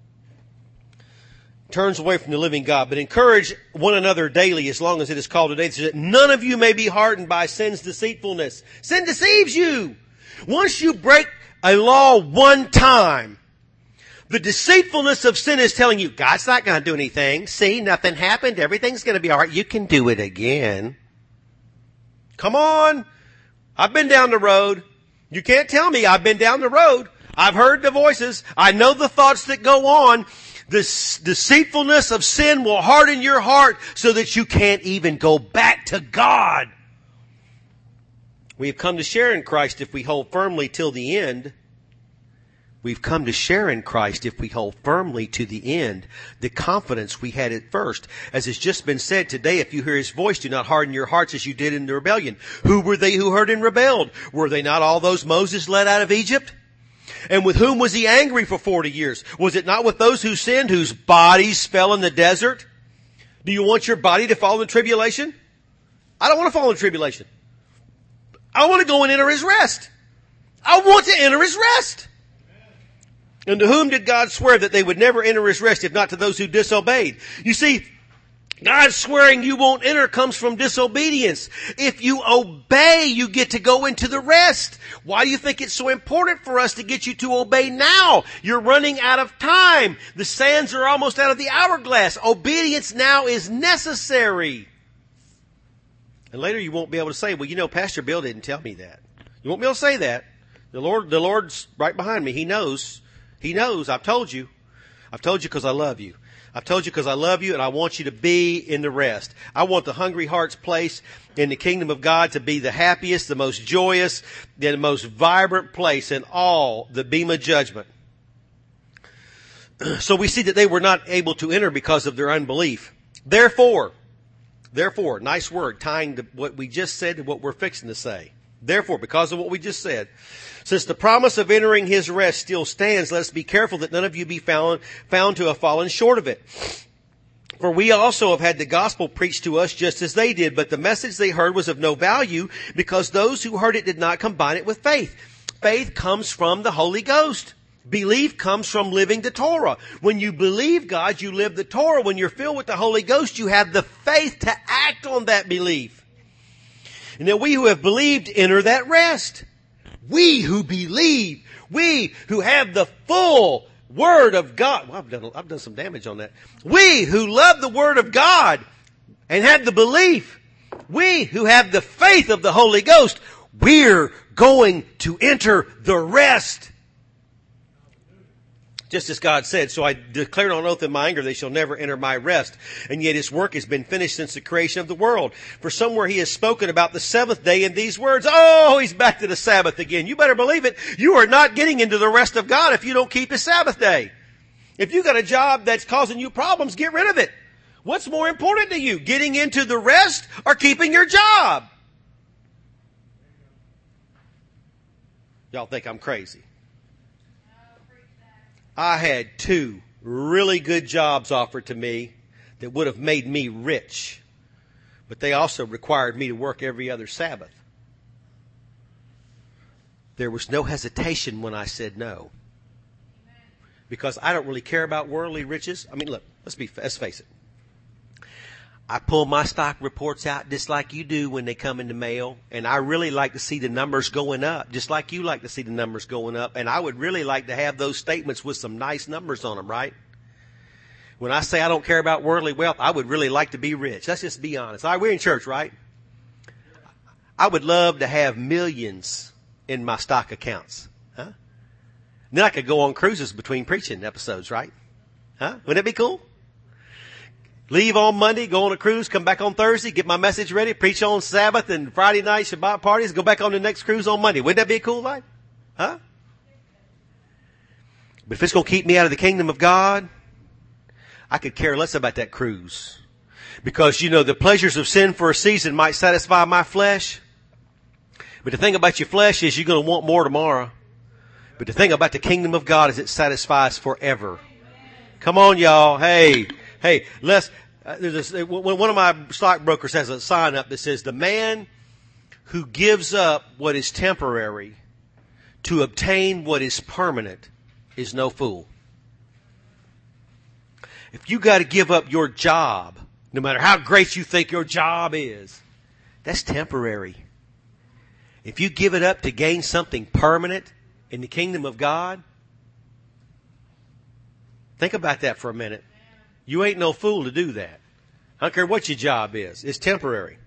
Turns away from the living God, but encourage one another daily as long as it is called today, so that none of you may be hardened by sin's deceitfulness. Sin deceives you. Once you break a law one time, the deceitfulness of sin is telling you, God's not going to do anything. See, nothing happened. Everything's going to be all right. You can do it again. Come on. I've been down the road. You can't tell me I've been down the road. I've heard the voices. I know the thoughts that go on. The deceitfulness of sin will harden your heart so that you can't even go back to God. We have come to share in Christ if we hold firmly till the end. We've come to share in Christ if we hold firmly to the end the confidence we had at first. As has just been said today, if you hear his voice, do not harden your hearts as you did in the rebellion. Who were they who heard and rebelled? Were they not all those Moses led out of Egypt? And with whom was he angry for 40 years? Was it not with those who sinned, whose bodies fell in the desert? Do you want your body to fall in tribulation? I don't want to fall in tribulation. I want to go and enter his rest. I want to enter his rest. And to whom did God swear that they would never enter his rest, if not to those who disobeyed? You see, God swearing you won't enter comes from disobedience. If you obey, you get to go into the rest. Why do you think it's so important for us to get you to obey now? You're running out of time. The sands are almost out of the hourglass. Obedience now is necessary. And later you won't be able to say, well, you know, Pastor Bill didn't tell me that. You won't be able to say that. The Lord's right behind me. He knows. He knows. I've told you. I've told you because I love you. I've told you because I love you and I want you to be in the rest. I want the hungry heart's place in the kingdom of God to be the happiest, the most joyous, the most vibrant place in all the Bema judgment. So we see that they were not able to enter because of their unbelief. Therefore, nice word, tying to what we just said to what we're fixing to say. Therefore, because of what we just said, since the promise of entering his rest still stands, let us be careful that none of you be found to have fallen short of it. For we also have had the gospel preached to us just as they did, but the message they heard was of no value because those who heard it did not combine it with faith. Faith comes from the Holy Ghost. Belief comes from living the Torah. When you believe God, you live the Torah. When you're filled with the Holy Ghost, you have the faith to act on that belief. And then we who have believed enter that rest. We who believe, we who have the full Word of God. Well, I've done some damage on that. We who love the Word of God and have the belief, we who have the faith of the Holy Ghost, we're going to enter the rest. Just as God said, so I declared on oath in my anger, they shall never enter my rest. And yet his work has been finished since the creation of the world. For somewhere he has spoken about the seventh day in these words. Oh, he's back to the Sabbath again. You better believe it. You are not getting into the rest of God if you don't keep his Sabbath day. If you got a job that's causing you problems, get rid of it. What's more important to you? Getting into the rest or keeping your job? Y'all think I'm crazy. I had 2 really good jobs offered to me that would have made me rich. But they also required me to work every other Sabbath. There was no hesitation when I said no. Because I don't really care about worldly riches. I mean, look, let's face it. I pull my stock reports out just like you do when they come in the mail. And I really like to see the numbers going up, just like you like to see the numbers going up. And I would really like to have those statements with some nice numbers on them, right? When I say I don't care about worldly wealth, I would really like to be rich. Let's just be honest. All right, we're in church, right? I would love to have millions in my stock accounts. Huh? Then I could go on cruises between preaching episodes, right? Huh? Wouldn't that be cool? Leave on Monday, go on a cruise, come back on Thursday, get my message ready, preach on Sabbath and Friday night Shabbat parties, go back on the next cruise on Monday. Wouldn't that be a cool life? Huh? But if it's going to keep me out of the kingdom of God, I could care less about that cruise. Because, the pleasures of sin for a season might satisfy my flesh. But the thing about your flesh is you're going to want more tomorrow. But the thing about the kingdom of God is it satisfies forever. Come on, y'all. Hey, one of my stockbrokers has a sign up that says, the man who gives up what is temporary to obtain what is permanent is no fool. If you got to give up your job, no matter how great you think your job is, that's temporary. If you give it up to gain something permanent in the kingdom of God, think about that for a minute. You ain't no fool to do that. I don't care what your job is. It's temporary.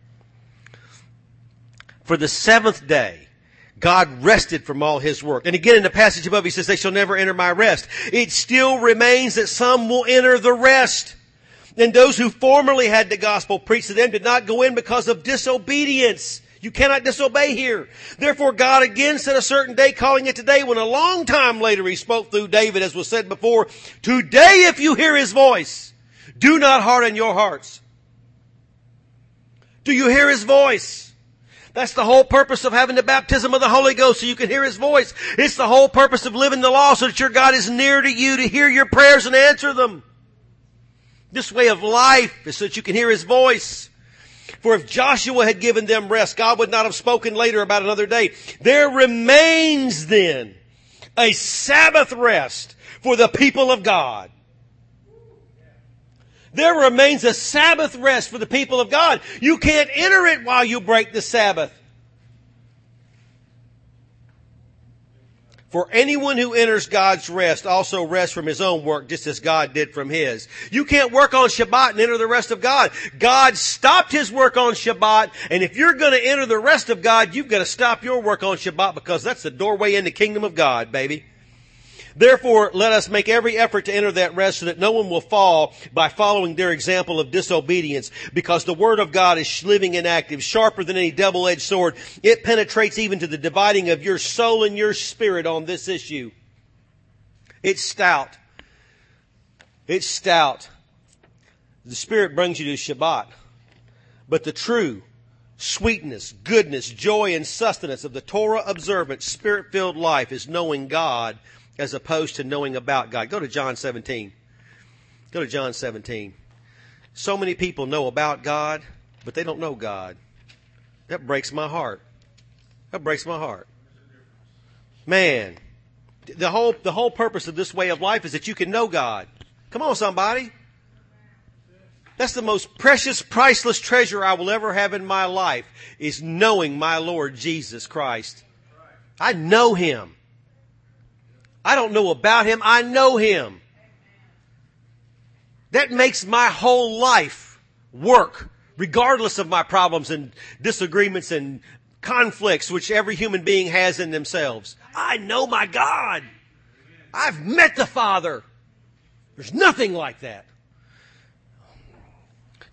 For the seventh day, God rested from all his work. And again in the passage above, he says, they shall never enter my rest. It still remains that some will enter the rest. And those who formerly had the gospel preached to them did not go in because of disobedience. You cannot disobey here. Therefore God again set a certain day, calling it today, when a long time later he spoke through David, as was said before, today if you hear his voice, do not harden your hearts. Do you hear his voice? That's the whole purpose of having the baptism of the Holy Ghost, so you can hear his voice. It's the whole purpose of living the law, so that your God is near to you to hear your prayers and answer them. This way of life is so that you can hear his voice. For if Joshua had given them rest, God would not have spoken later about another day. There remains then a Sabbath rest for the people of God. There remains a Sabbath rest for the people of God. You can't enter it while you break the Sabbath. For anyone who enters God's rest also rests from his own work, just as God did from his. You can't work on Shabbat and enter the rest of God. God stopped his work on Shabbat, and if you're going to enter the rest of God, you've got to stop your work on Shabbat, because that's the doorway in the kingdom of God, baby. Therefore, let us make every effort to enter that rest, so that no one will fall by following their example of disobedience, because the word of God is living and active, sharper than any double-edged sword. It penetrates even to the dividing of your soul and your spirit on this issue. It's stout. It's stout. The Spirit brings you to Shabbat. But the true sweetness, goodness, joy, and sustenance of the Torah observant, Spirit-filled life is knowing God as opposed to knowing about God. Go to John 17. Go to John 17. So many people know about God, but they don't know God. That breaks my heart. That breaks my heart. Man, the whole purpose of this way of life is that you can know God. Come on, somebody. That's the most precious, priceless treasure I will ever have in my life, is knowing my Lord Jesus Christ. I know him. I don't know about him. I know him. That makes my whole life work, regardless of my problems and disagreements and conflicts which every human being has in themselves. I know my God. I've met the Father. There's nothing like that.